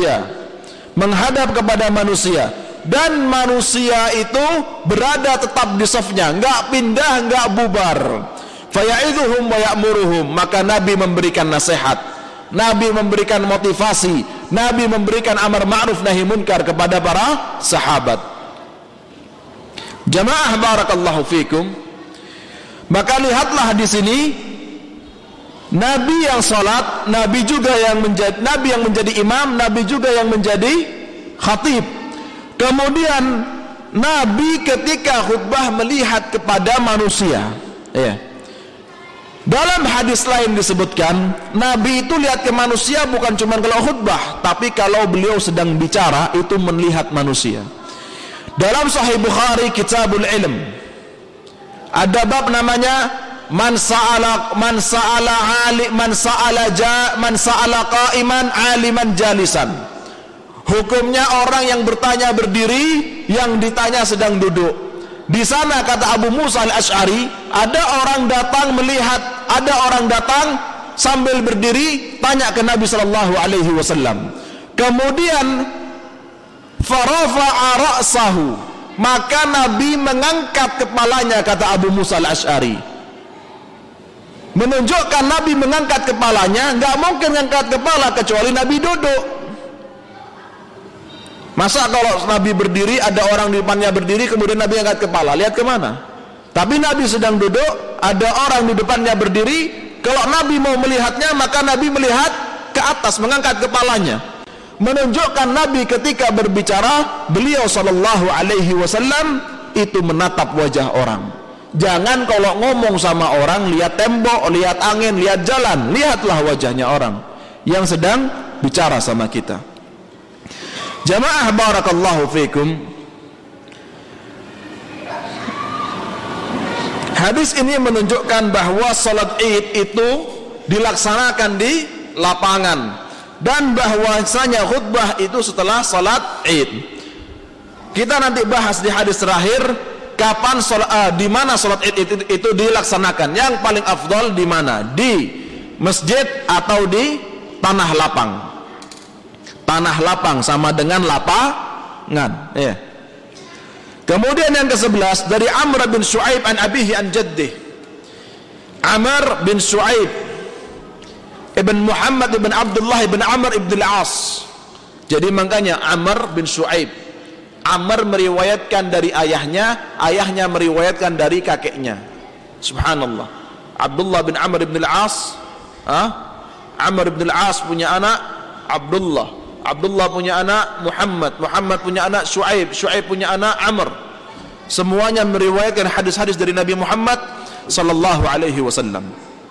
manusia, dan manusia itu berada tetap di safnya, enggak pindah, enggak bubar. Faya'idhuhum wa ya'muruhum, maka Nabi memberikan nasihat, Nabi memberikan motivasi, Nabi memberikan amar ma'ruf nahi munkar kepada para sahabat. Jamaah barakallahu fikum. Maka lihatlah di sini, Nabi yang salat, Nabi juga yang menjadi imam, Nabi juga yang menjadi khatib. Kemudian Nabi ketika khutbah melihat kepada manusia. Dalam hadis lain disebutkan, Nabi itu lihat ke manusia bukan cuma kalau khutbah, tapi kalau beliau sedang bicara itu melihat manusia. Dalam Sahih Bukhari Kitabul Ilm ada bab namanya man sa'ala qa'iman aliman jalisan. Hukumnya orang yang bertanya berdiri, yang ditanya sedang duduk. Di sana kata Abu Musa Al-Asy'ari, ada orang datang melihat, ada orang datang sambil berdiri tanya ke Nabi sallallahu alaihi wasallam. Kemudian farafa'a ra'sahu, maka Nabi mengangkat kepalanya, kata Abu Musa Al-Asy'ari. Menunjukkan Nabi mengangkat kepalanya, enggak mungkin mengangkat kepala kecuali Nabi duduk. Masa kalau Nabi berdiri, ada orang di depannya berdiri, kemudian Nabi angkat kepala, lihat kemana? Tapi Nabi sedang duduk, ada orang di depannya berdiri. Kalau Nabi mau melihatnya, maka Nabi melihat ke atas, mengangkat kepalanya. Menunjukkan Nabi ketika berbicara, beliau sallallahu alaihi wasallam itu menatap wajah orang. Jangan kalau ngomong sama orang, lihat tembok, lihat angin, lihat jalan. Lihatlah wajahnya orang yang sedang bicara sama kita. Jamaah barakallahu fikum. Hadis ini menunjukkan bahwa salat Id itu dilaksanakan di lapangan dan bahwasanya khutbah itu setelah salat Id. Kita nanti bahas di hadis terakhir kapan di mana salat Id itu dilaksanakan. Yang paling afdal di mana? Di masjid atau di tanah lapang. Tanah lapang sama dengan lapangan, ya. Kemudian yang ke-11 dari Amr bin Shu'aib an abihi an jaddih. Amr bin Shu'aib ibn Muhammad ibn Abdullah ibn Amr ibn al-As. Jadi makanya Amr bin Shu'aib, Amr meriwayatkan dari ayahnya, ayahnya meriwayatkan dari kakeknya. Subhanallah. Abdullah bin Amr ibn al-As, Amr ibn al-As punya anak Abdullah, Abdullah punya anak Muhammad, Muhammad punya anak Shu'aib, Shu'aib punya anak Amr. Semuanya meriwayatkan hadis-hadis dari Nabi Muhammad sallallahu alaihi wasallam.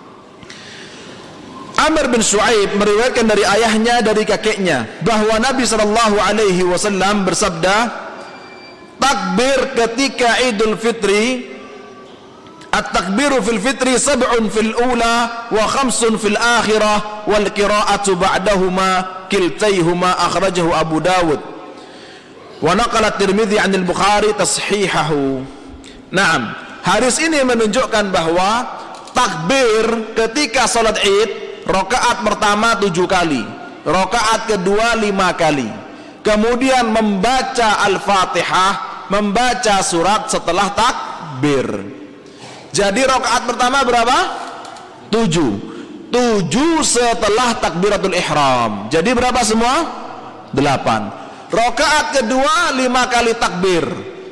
Amr bin Shu'aib meriwayatkan dari ayahnya, dari kakeknya, bahwa Nabi sallallahu alaihi wasallam bersabda, takbir ketika Idul Fitri, at-takbiru fil fitri sab'un fil ula wa khamsun fil akhirah wal qira'atu ba'dahuma kiltayhuma akhrajahu Abu Dawud wa naqala Tirmidzi 'an al-Bukhari tashihahu. Naam, hadis ini menunjukkan bahwa takbir ketika salat Id, rakaat pertama 7 kali, rakaat kedua 5 kali. Kemudian membaca Al-Fatihah, membaca surat setelah takbir. Jadi rakaat pertama berapa? 7 setelah takbiratul ihram. Jadi berapa semua? 8. Rakaat kedua 5 kali takbir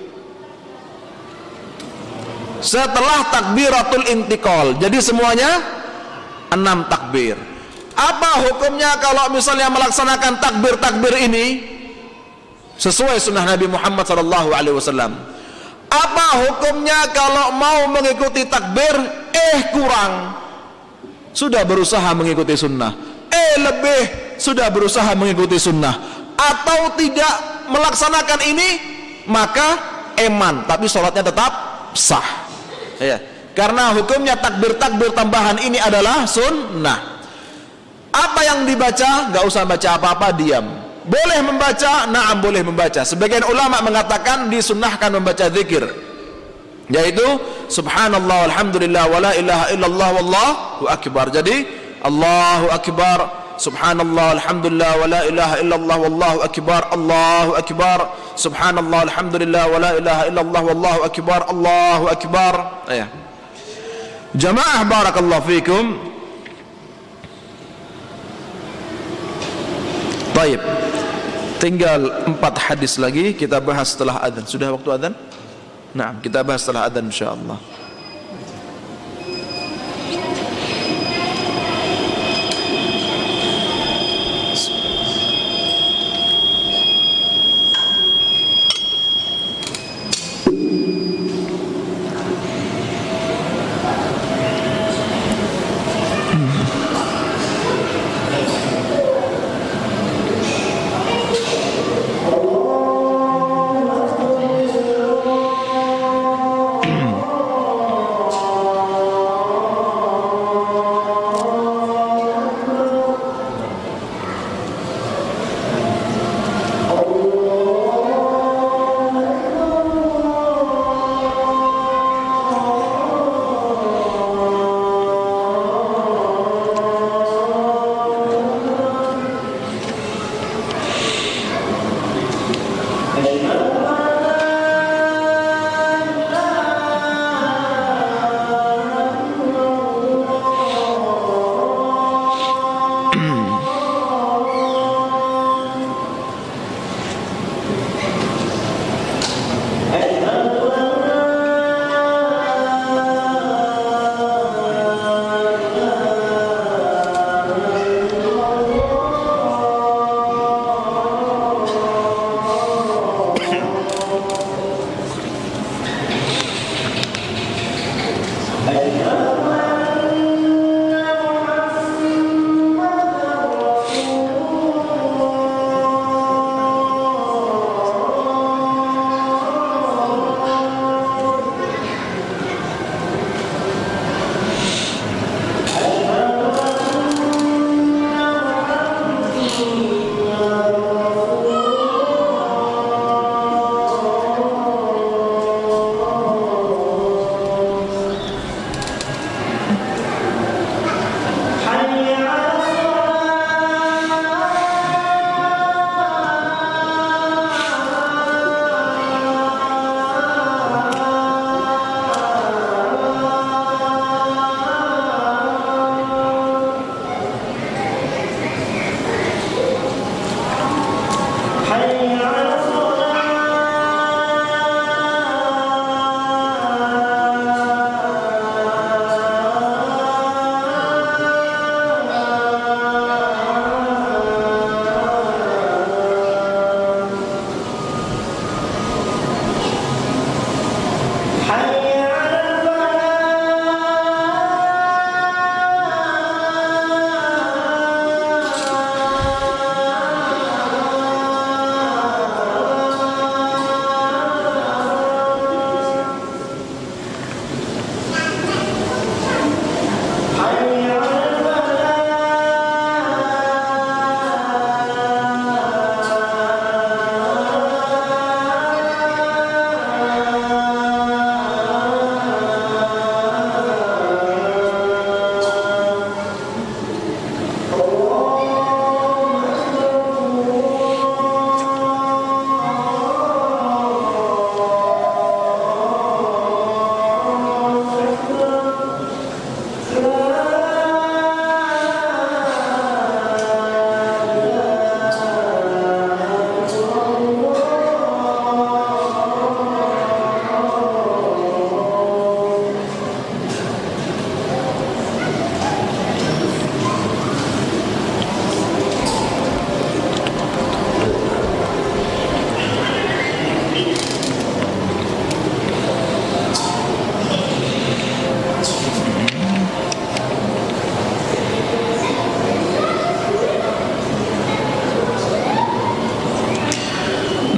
setelah takbiratul intiqal. Jadi semuanya 6 takbir. Apa hukumnya kalau misalnya melaksanakan takbir-takbir ini sesuai sunnah Nabi Muhammad SAW? Apa hukumnya kalau mau mengikuti takbir kurang? Sudah berusaha mengikuti sunnah, lebih sudah berusaha mengikuti sunnah, atau tidak melaksanakan ini, maka eman, tapi sholatnya tetap sah, ya. Karena hukumnya takbir-takbir tambahan ini adalah sunnah. Apa yang dibaca? Gak usah baca apa-apa, diam. Boleh membaca? Na'am, boleh membaca. Sebagian ulama mengatakan disunnahkan membaca zikir, yaitu subhanallah walhamdulillah wala ilaha illallah wallahu akbar. Jadi Allahu akbar, subhanallah alhamdulillah wala ilaha illallah wallahu akbar, Allahu akbar, subhanallah alhamdulillah wala ilaha illallah wallahu akbar, Allahu akbar, ya. Jamaah barakallahu fikum. Baik, tinggal 4 hadis lagi kita bahas setelah adzan. Sudah waktu adzan? Nah, kita bahas setelah adzan insyaallah.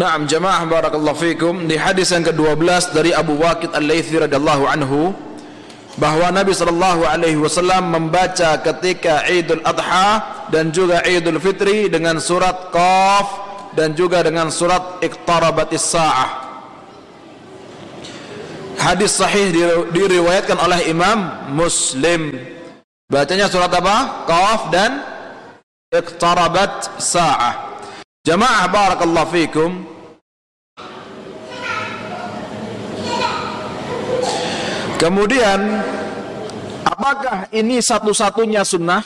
Naam jamaah barakallahu fikum, di hadis yang ke-12 dari Abu Waqid Al-Laythi radhiyallahu anhu bahwa Nabi sallallahu alaihi wasallam membaca ketika Idul Adha dan juga Idul Fitri dengan surat Qaf dan juga dengan surat Iqtarabatis Sa'ah. Hadis sahih diriwayatkan oleh Imam Muslim. Bacanya surat apa? Qaf dan Iqtarabat Sa'ah. Jamaah barakallahu fikum, kemudian apakah ini satu-satunya sunnah?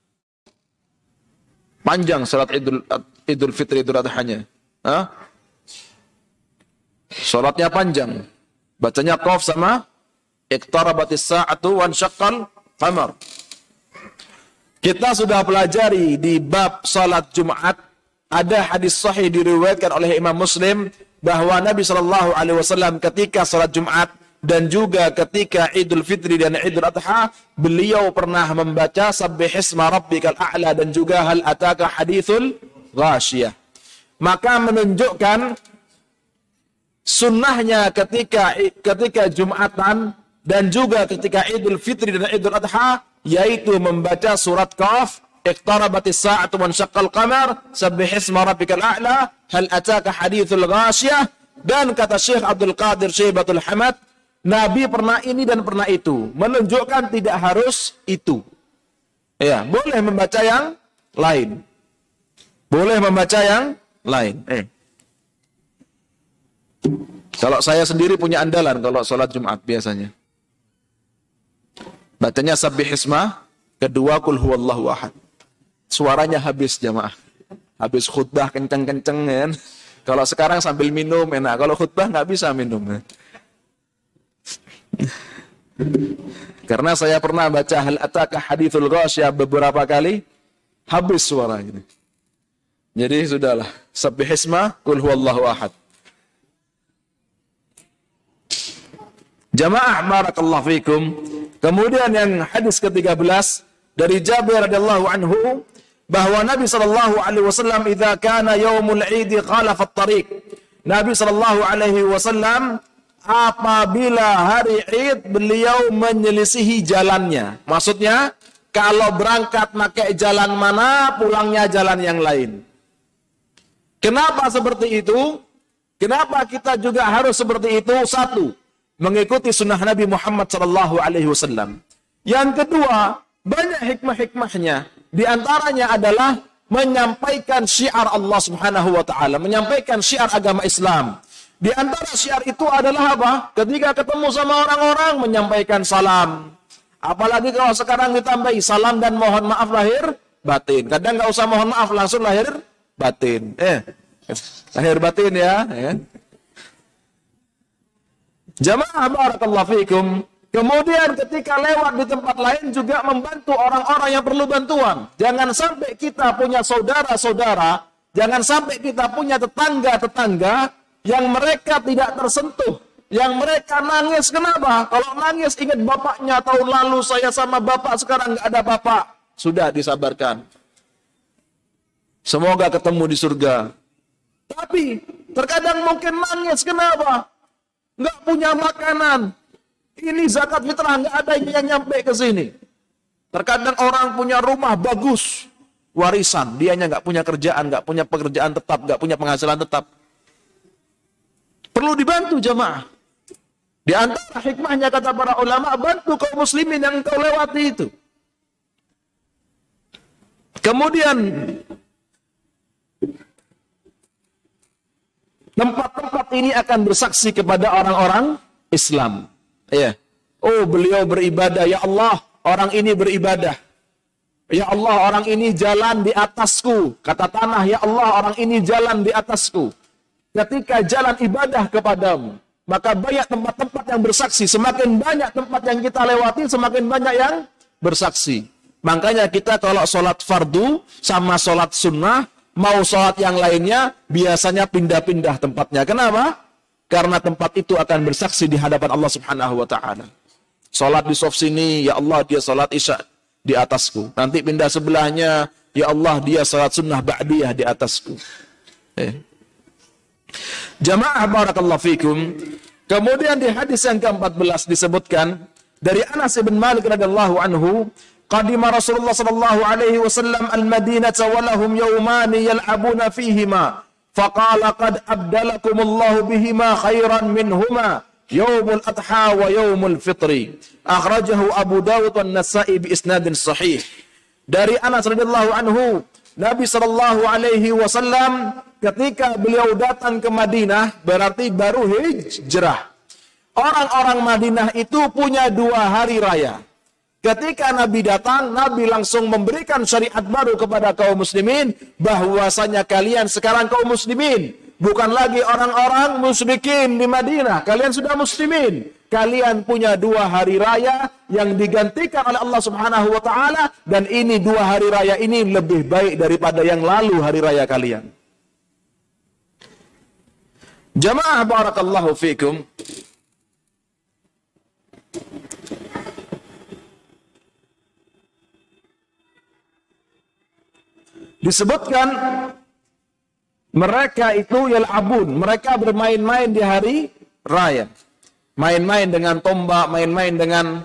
Panjang salat Idul Fitri, Idul Adha-nya. Salatnya panjang. Bacanya Qaf sama Iqtarabatis Sa'atu wan syaqqal qamar. Kita sudah pelajari di bab salat Jumat. Ada hadis sahih diriwayatkan oleh Imam Muslim bahwa Nabi SAW ketika salat Jumat dan juga ketika Idul Fitri dan Idul Adha, beliau pernah membaca Sabbihisma Rabbikal A'la dan juga Hal Ataka Hadithul Ghashiyah. Maka menunjukkan sunnahnya ketika Jumatan dan juga ketika Idul Fitri dan Idul Adha, yaitu membaca surat Qaf, Iqtarabatis Sa'atu wan syaqqal qamar, Sabbihisma Rabbikal A'la, Hal Ataka Hadithul Ghashiyah. Dan kata Syekh Abdul Qadir Syaibatul Hamad, Nabi pernah ini dan pernah itu, menunjukkan tidak harus itu. Ya, boleh membaca yang lain. Boleh membaca yang lain. Kalau saya sendiri punya andalan kalau sholat Jumat biasanya. Bacanya Sabbihisma, kedua Qul Huwallahu Ahad. Suaranya habis jamaah. Habis khutbah kenceng-kenceng kan. Kalau sekarang sambil minum enak. Kalau khutbah nggak bisa minum. Karena saya pernah baca Hal Ataka Hadithul Ghashiyah beberapa kali, habis suara ini. Jadi sudahlah. Sabbihisma, Qul Huwallahu Ahad. Jamaah barakallahu fikum. Kemudian yang hadis ke-13 dari Jabir radhiyallahu anhu bahwa Nabi sallallahu alaihi wasallam idza kana yaumul Id khalafa at-tariq. Nabi sallallahu alaihi wasallam apabila hari Id beliau menyelisihi jalannya. Maksudnya kalau berangkat pakai jalan mana, pulangnya jalan yang lain. Kenapa seperti itu? Kenapa kita juga harus seperti itu? Satu, mengikuti sunnah Nabi Muhammad sallallahu alaihi wasallam. Yang kedua, banyak hikmah-hikmahnya. Di antaranya adalah menyampaikan syiar Allah Subhanahu wa taala, menyampaikan syiar agama Islam. Di antara syiar itu adalah apa? Ketika ketemu sama orang-orang menyampaikan salam. Apalagi kalau sekarang ditambahi salam dan mohon maaf lahir batin. Kadang nggak usah mohon maaf, langsung lahir batin. Lahir batin ya. Jamaah barakallahu fikum. Kemudian ketika lewat di tempat lain juga membantu orang-orang yang perlu bantuan. Jangan sampai kita punya saudara-saudara, jangan sampai kita punya tetangga-tetangga yang mereka tidak tersentuh, yang mereka nangis. Kenapa? Kalau nangis ingat bapaknya, tahun lalu saya sama bapak, sekarang nggak ada bapak. Sudah disabarkan. Semoga ketemu di surga. Tapi terkadang mungkin nangis. Kenapa? Nggak punya makanan. Ini zakat fitrah nggak ada yang nyampe ke sini. Terkadang orang punya rumah bagus, warisan, dianya nggak punya kerjaan, nggak punya pekerjaan tetap, nggak punya penghasilan tetap. Perlu dibantu jamaah. Di antara hikmahnya kata para ulama, bantu kaum muslimin yang kau lewati itu. Kemudian tempat-tempat ini akan bersaksi kepada orang-orang Islam. Ya. Oh, beliau beribadah. Ya Allah, orang ini beribadah. Ya Allah, orang ini jalan di atasku. Kata tanah, ya Allah, orang ini jalan di atasku. Ketika jalan ibadah kepadamu, maka banyak tempat-tempat yang bersaksi. Semakin banyak tempat yang kita lewati, semakin banyak yang bersaksi. Makanya kita kalau sholat fardu sama sholat sunnah, mau sholat yang lainnya, biasanya pindah-pindah tempatnya. Kenapa? Karena tempat itu akan bersaksi di hadapan Allah Subhanahu wa taala. Salat di saf sini, ya Allah dia salat Isya di atasku. Nanti pindah sebelahnya, ya Allah dia salat sunnah ba'diyah di atasku. Jamaah barakallahu fikum. Kemudian di hadis yang ke-14 disebutkan dari Anas bin Malik radhiyallahu anhu, qadima Rasulullah sallallahu alaihi wasallam al-Madinata wa lahum yawmani yal'abuna fihima, faqala qad abdalakumullahu bihima khairan minhuma, yaumul adha wa yaumul fitri. Akhrajahu Abu Dawud dan Nasa'i bi isnadin sahih. Dari Anas radhiyallahu anhu, Nabi sallallahu alaihi wasallam ketika beliau datang ke Madinah, berarti baru hijrah. Orang-orang Madinah itu punya 2 hari raya. Ketika Nabi datang, Nabi langsung memberikan syariat baru kepada kaum muslimin, bahwasanya kalian sekarang kaum muslimin, bukan lagi orang-orang musyrikin di Madinah. Kalian sudah muslimin. Kalian punya 2 hari raya yang digantikan oleh Allah Subhanahu wa taala, dan ini 2 hari raya ini lebih baik daripada yang lalu hari raya kalian. Jamaah barakallahu fikum. Disebutkan mereka itu yal'abun, mereka bermain-main di hari raya. Main-main dengan tombak, main-main dengan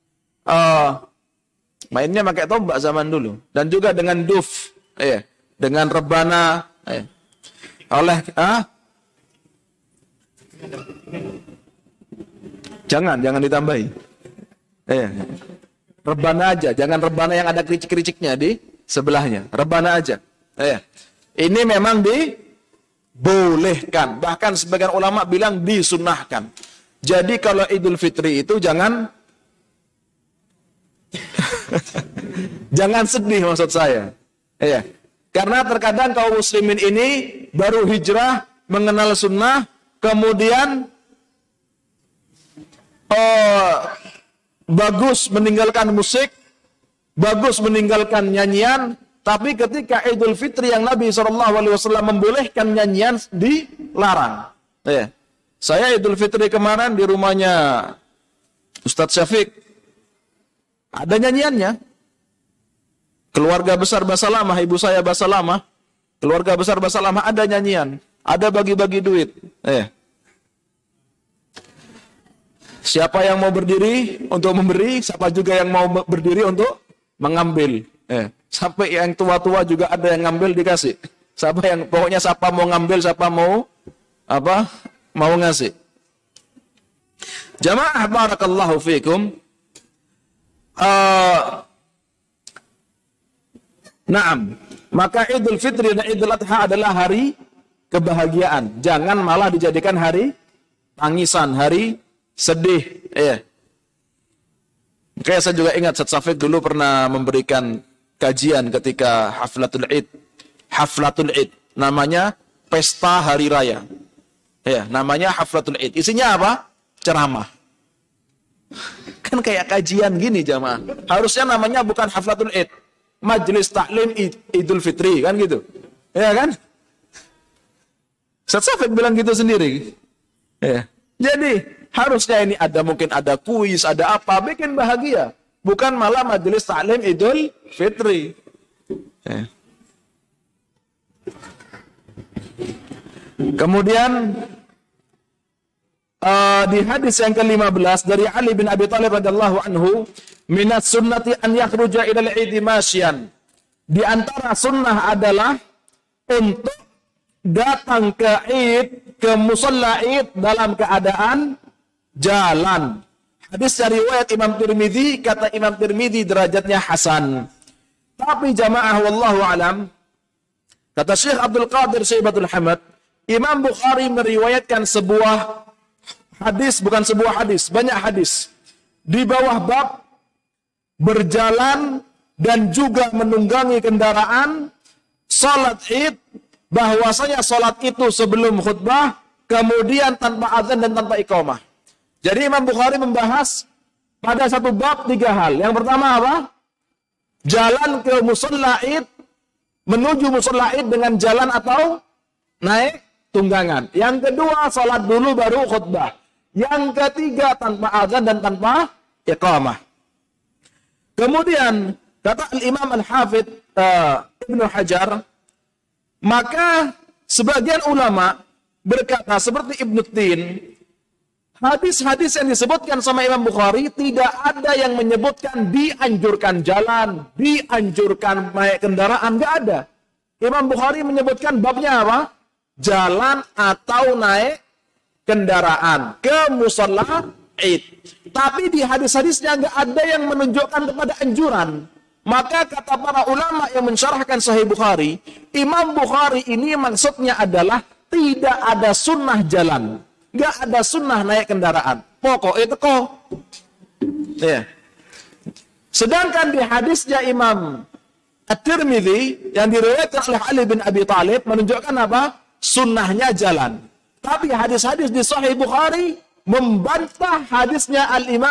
mainnya pakai tombak zaman dulu, dan juga dengan duf, dengan rebana, jangan ditambahi. Rebana aja, jangan rebana yang ada kericik-kericiknya di sebelahnya. Rebana aja. Ini memang dibolehkan. Bahkan sebagian ulama bilang disunnahkan. Jadi kalau Idul Fitri itu jangan jangan sedih maksud saya. Karena terkadang kaum muslimin ini baru hijrah, mengenal sunnah, kemudian bagus meninggalkan musik, bagus meninggalkan nyanyian, tapi ketika Idul Fitri yang Nabi SAW membolehkan nyanyian, dilarang. Saya Idul Fitri kemarin di rumahnya Ustadz Syafiq, ada nyanyiannya. Keluarga besar Basalamah, ibu saya Basalamah, keluarga besar Basalamah ada nyanyian, ada bagi-bagi duit. Siapa yang mau berdiri untuk memberi, siapa juga yang mau berdiri untuk mengambil. Sampai yang tua-tua juga ada yang ngambil dikasih. Pokoknya siapa mau ngambil, siapa mau mau ngasih. Jamaah barakallahu fikum. Naam. Maka Idul Fitri dan Idul Adha adalah hari kebahagiaan. Jangan malah dijadikan hari tangisan, hari sedih. Kayak saya juga ingat Ustaz Syafiq dulu pernah memberikan kajian ketika Haflatul Id. Haflatul Id. Namanya pesta hari raya. Namanya Haflatul Id. Isinya apa? Ceramah. Kan kayak kajian gini jamaah. Harusnya namanya bukan Haflatul Id. Majelis Taklim Idul Fitri. Kan gitu. Ya kan? Ustaz Syafiq bilang gitu sendiri. Jadi harusnya ini mungkin ada kuis, ada apa, bikin bahagia. Bukan malah majelis Taklim Idul Fitri. Kemudian di hadis yang ke-15 dari Ali bin Abi Thalib radhiyallahu anhu, minat sunnati an yakhruja ila al-'id masyan. Di antara sunnah adalah untuk datang ke Id, ke musalla Id dalam keadaan jalan. Hadis dari riwayat Imam Tirmidzi, kata Imam Tirmidzi derajatnya hasan. Tapi jamaah wallahu alam, kata Syekh Abdul Qadir Syaibatul Hamad, Imam Bukhari meriwayatkan sebuah hadis, bukan sebuah hadis, banyak hadis. Di bawah bab berjalan dan juga menunggangi kendaraan, salat Id, bahwasanya salat itu sebelum khutbah, kemudian tanpa azan dan tanpa iqamah. Jadi Imam Bukhari membahas pada satu bab 3 hal. Yang pertama apa? Jalan ke musalla Id, menuju musalla Id dengan jalan atau naik tunggangan. Yang kedua, salat dulu baru khutbah. Yang ketiga, tanpa azan dan tanpa iqamah. Kemudian kata Al-Imam Al-Hafidh Ibnu Hajar, maka sebagian ulama berkata seperti Ibnu Tin, hadis-hadis yang disebutkan sama Imam Bukhari tidak ada yang menyebutkan dianjurkan jalan, dianjurkan naik kendaraan, nggak ada. Imam Bukhari menyebutkan babnya apa? Jalan atau naik kendaraan ke musalla Id. Tapi di hadis-hadisnya nggak ada yang menunjukkan kepada anjuran. Maka kata para ulama yang mensyarahkan Sahih Bukhari, Imam Bukhari ini maksudnya adalah tidak ada sunnah jalan, nggak ada sunnah naik kendaraan. Pokok itu kok. Ya. Sedangkan di hadisnya Imam At-Tirmidzi yang diriwayatkan oleh Ali bin Abi Thalib menunjukkan apa? Sunnahnya jalan. Tapi hadis-hadis di Sahih Bukhari membantah hadisnya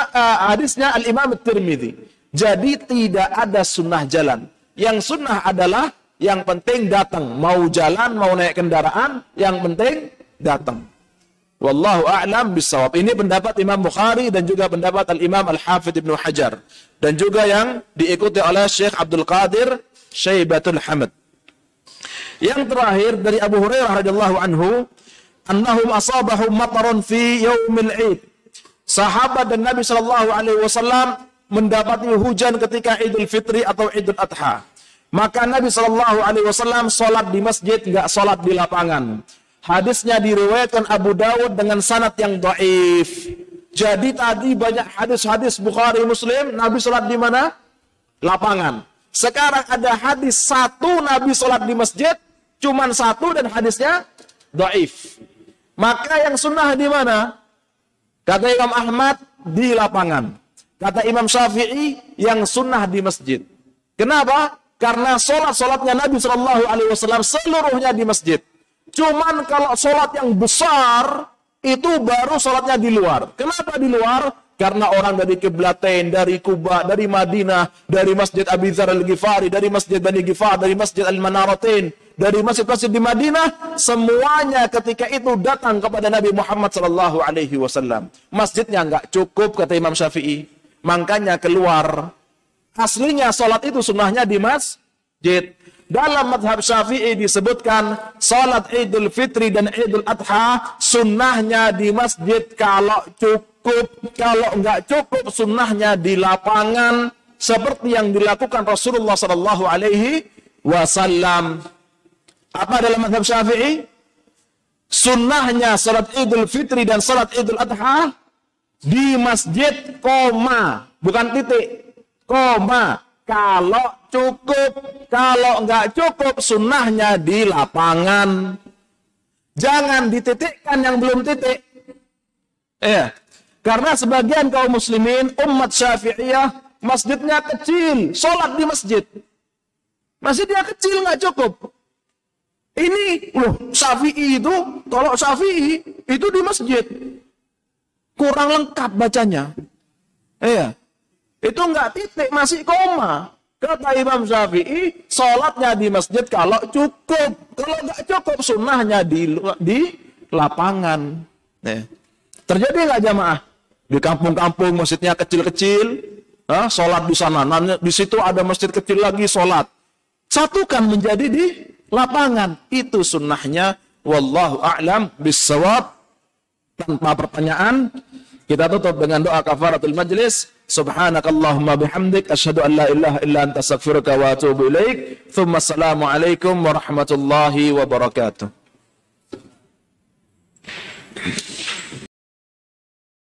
Al-Imam At-Tirmidzi. Jadi tidak ada sunnah jalan. Yang sunnah adalah yang penting datang. Mau jalan, mau naik kendaraan, yang penting datang. Wallahu a'lam bissawab. Ini pendapat Imam Bukhari dan juga pendapat Al-Imam Al-Hafidh Ibnu Hajar. Dan juga yang diikuti oleh Syekh Abdul Qadir Syaibatul Hamad. Yang terakhir dari Abu Hurairah radhiyallahu anhu, annahum asabahum matarun fi yaumil Id. Sahabat dan Nabi sallallahu alaihi wasallam mendapati hujan ketika Idul Fitri atau Idul Adha. Maka Nabi sallallahu alaihi wasallam salat di masjid, enggak salat di lapangan. Hadisnya diriwayatkan Abu Dawud dengan sanad yang dhaif. Jadi tadi banyak hadis-hadis Bukhari Muslim, Nabi salat di mana? Lapangan. Sekarang ada hadis satu Nabi salat di masjid, cuman satu dan hadisnya dhaif. Maka yang sunnah di mana? Kata Imam Ahmad, di lapangan. Kata Imam Syafi'i, yang sunnah di masjid. Kenapa? Karena solat-solatnya Nabi SAW seluruhnya di masjid. Cuman kalau solat yang besar, itu baru solatnya di luar. Kenapa di luar? Karena orang dari Qiblatain, dari Kuba, dari Madinah, dari Masjid Abi Dzar Al-Ghifari, dari Masjid Bani Ghifar, dari Masjid Al-Manaratain, dari masjid-masjid di Madinah, semuanya ketika itu datang kepada Nabi Muhammad SAW. Masjidnya nggak cukup, kata Imam Syafi'i. Makanya keluar. Aslinya sholat itu sunnahnya di masjid. Dalam madhab Syafi'i disebutkan sholat Idul Fitri dan Idul Adha sunnahnya di masjid kalau cukup. Kalau nggak cukup sunnahnya di lapangan seperti yang dilakukan Rasulullah Sallallahu Alaihi Wasallam. Apa dalam madhab Syafi'i? Sunnahnya sholat Idul Fitri dan sholat Idul Adha di masjid, koma, bukan titik, koma. Kalau cukup, kalau nggak cukup, sunnahnya di lapangan. Jangan dititikkan yang belum titik. Karena sebagian kaum muslimin, umat Syafi'iyah, masjidnya kecil, sholat di masjid. Masjidnya kecil, nggak cukup. Ini, loh, Syafi'i itu, kalau Syafi'i, itu di masjid. Kurang lengkap bacanya. Itu enggak titik, masih koma. Kata Imam Syafi'i, sholatnya di masjid kalau cukup. Kalau enggak cukup, sunnahnya di lapangan. Terjadi enggak jamaah? Di kampung-kampung masjidnya kecil-kecil, sholat di sana. Nah, di situ ada masjid kecil lagi sholat. Satukan menjadi di lapangan. Itu sunnahnya. Wallahu a'lam bissawab. Tanpa pertanyaan, kita tutup dengan doa kafaratul majlis. Subhanakallahumma bihamdik asyhadu an la ilaha illa anta astaghfiruka wa atubu ilaik. Tsumma assalamu alaikum warahmatullahi wabarakatuh.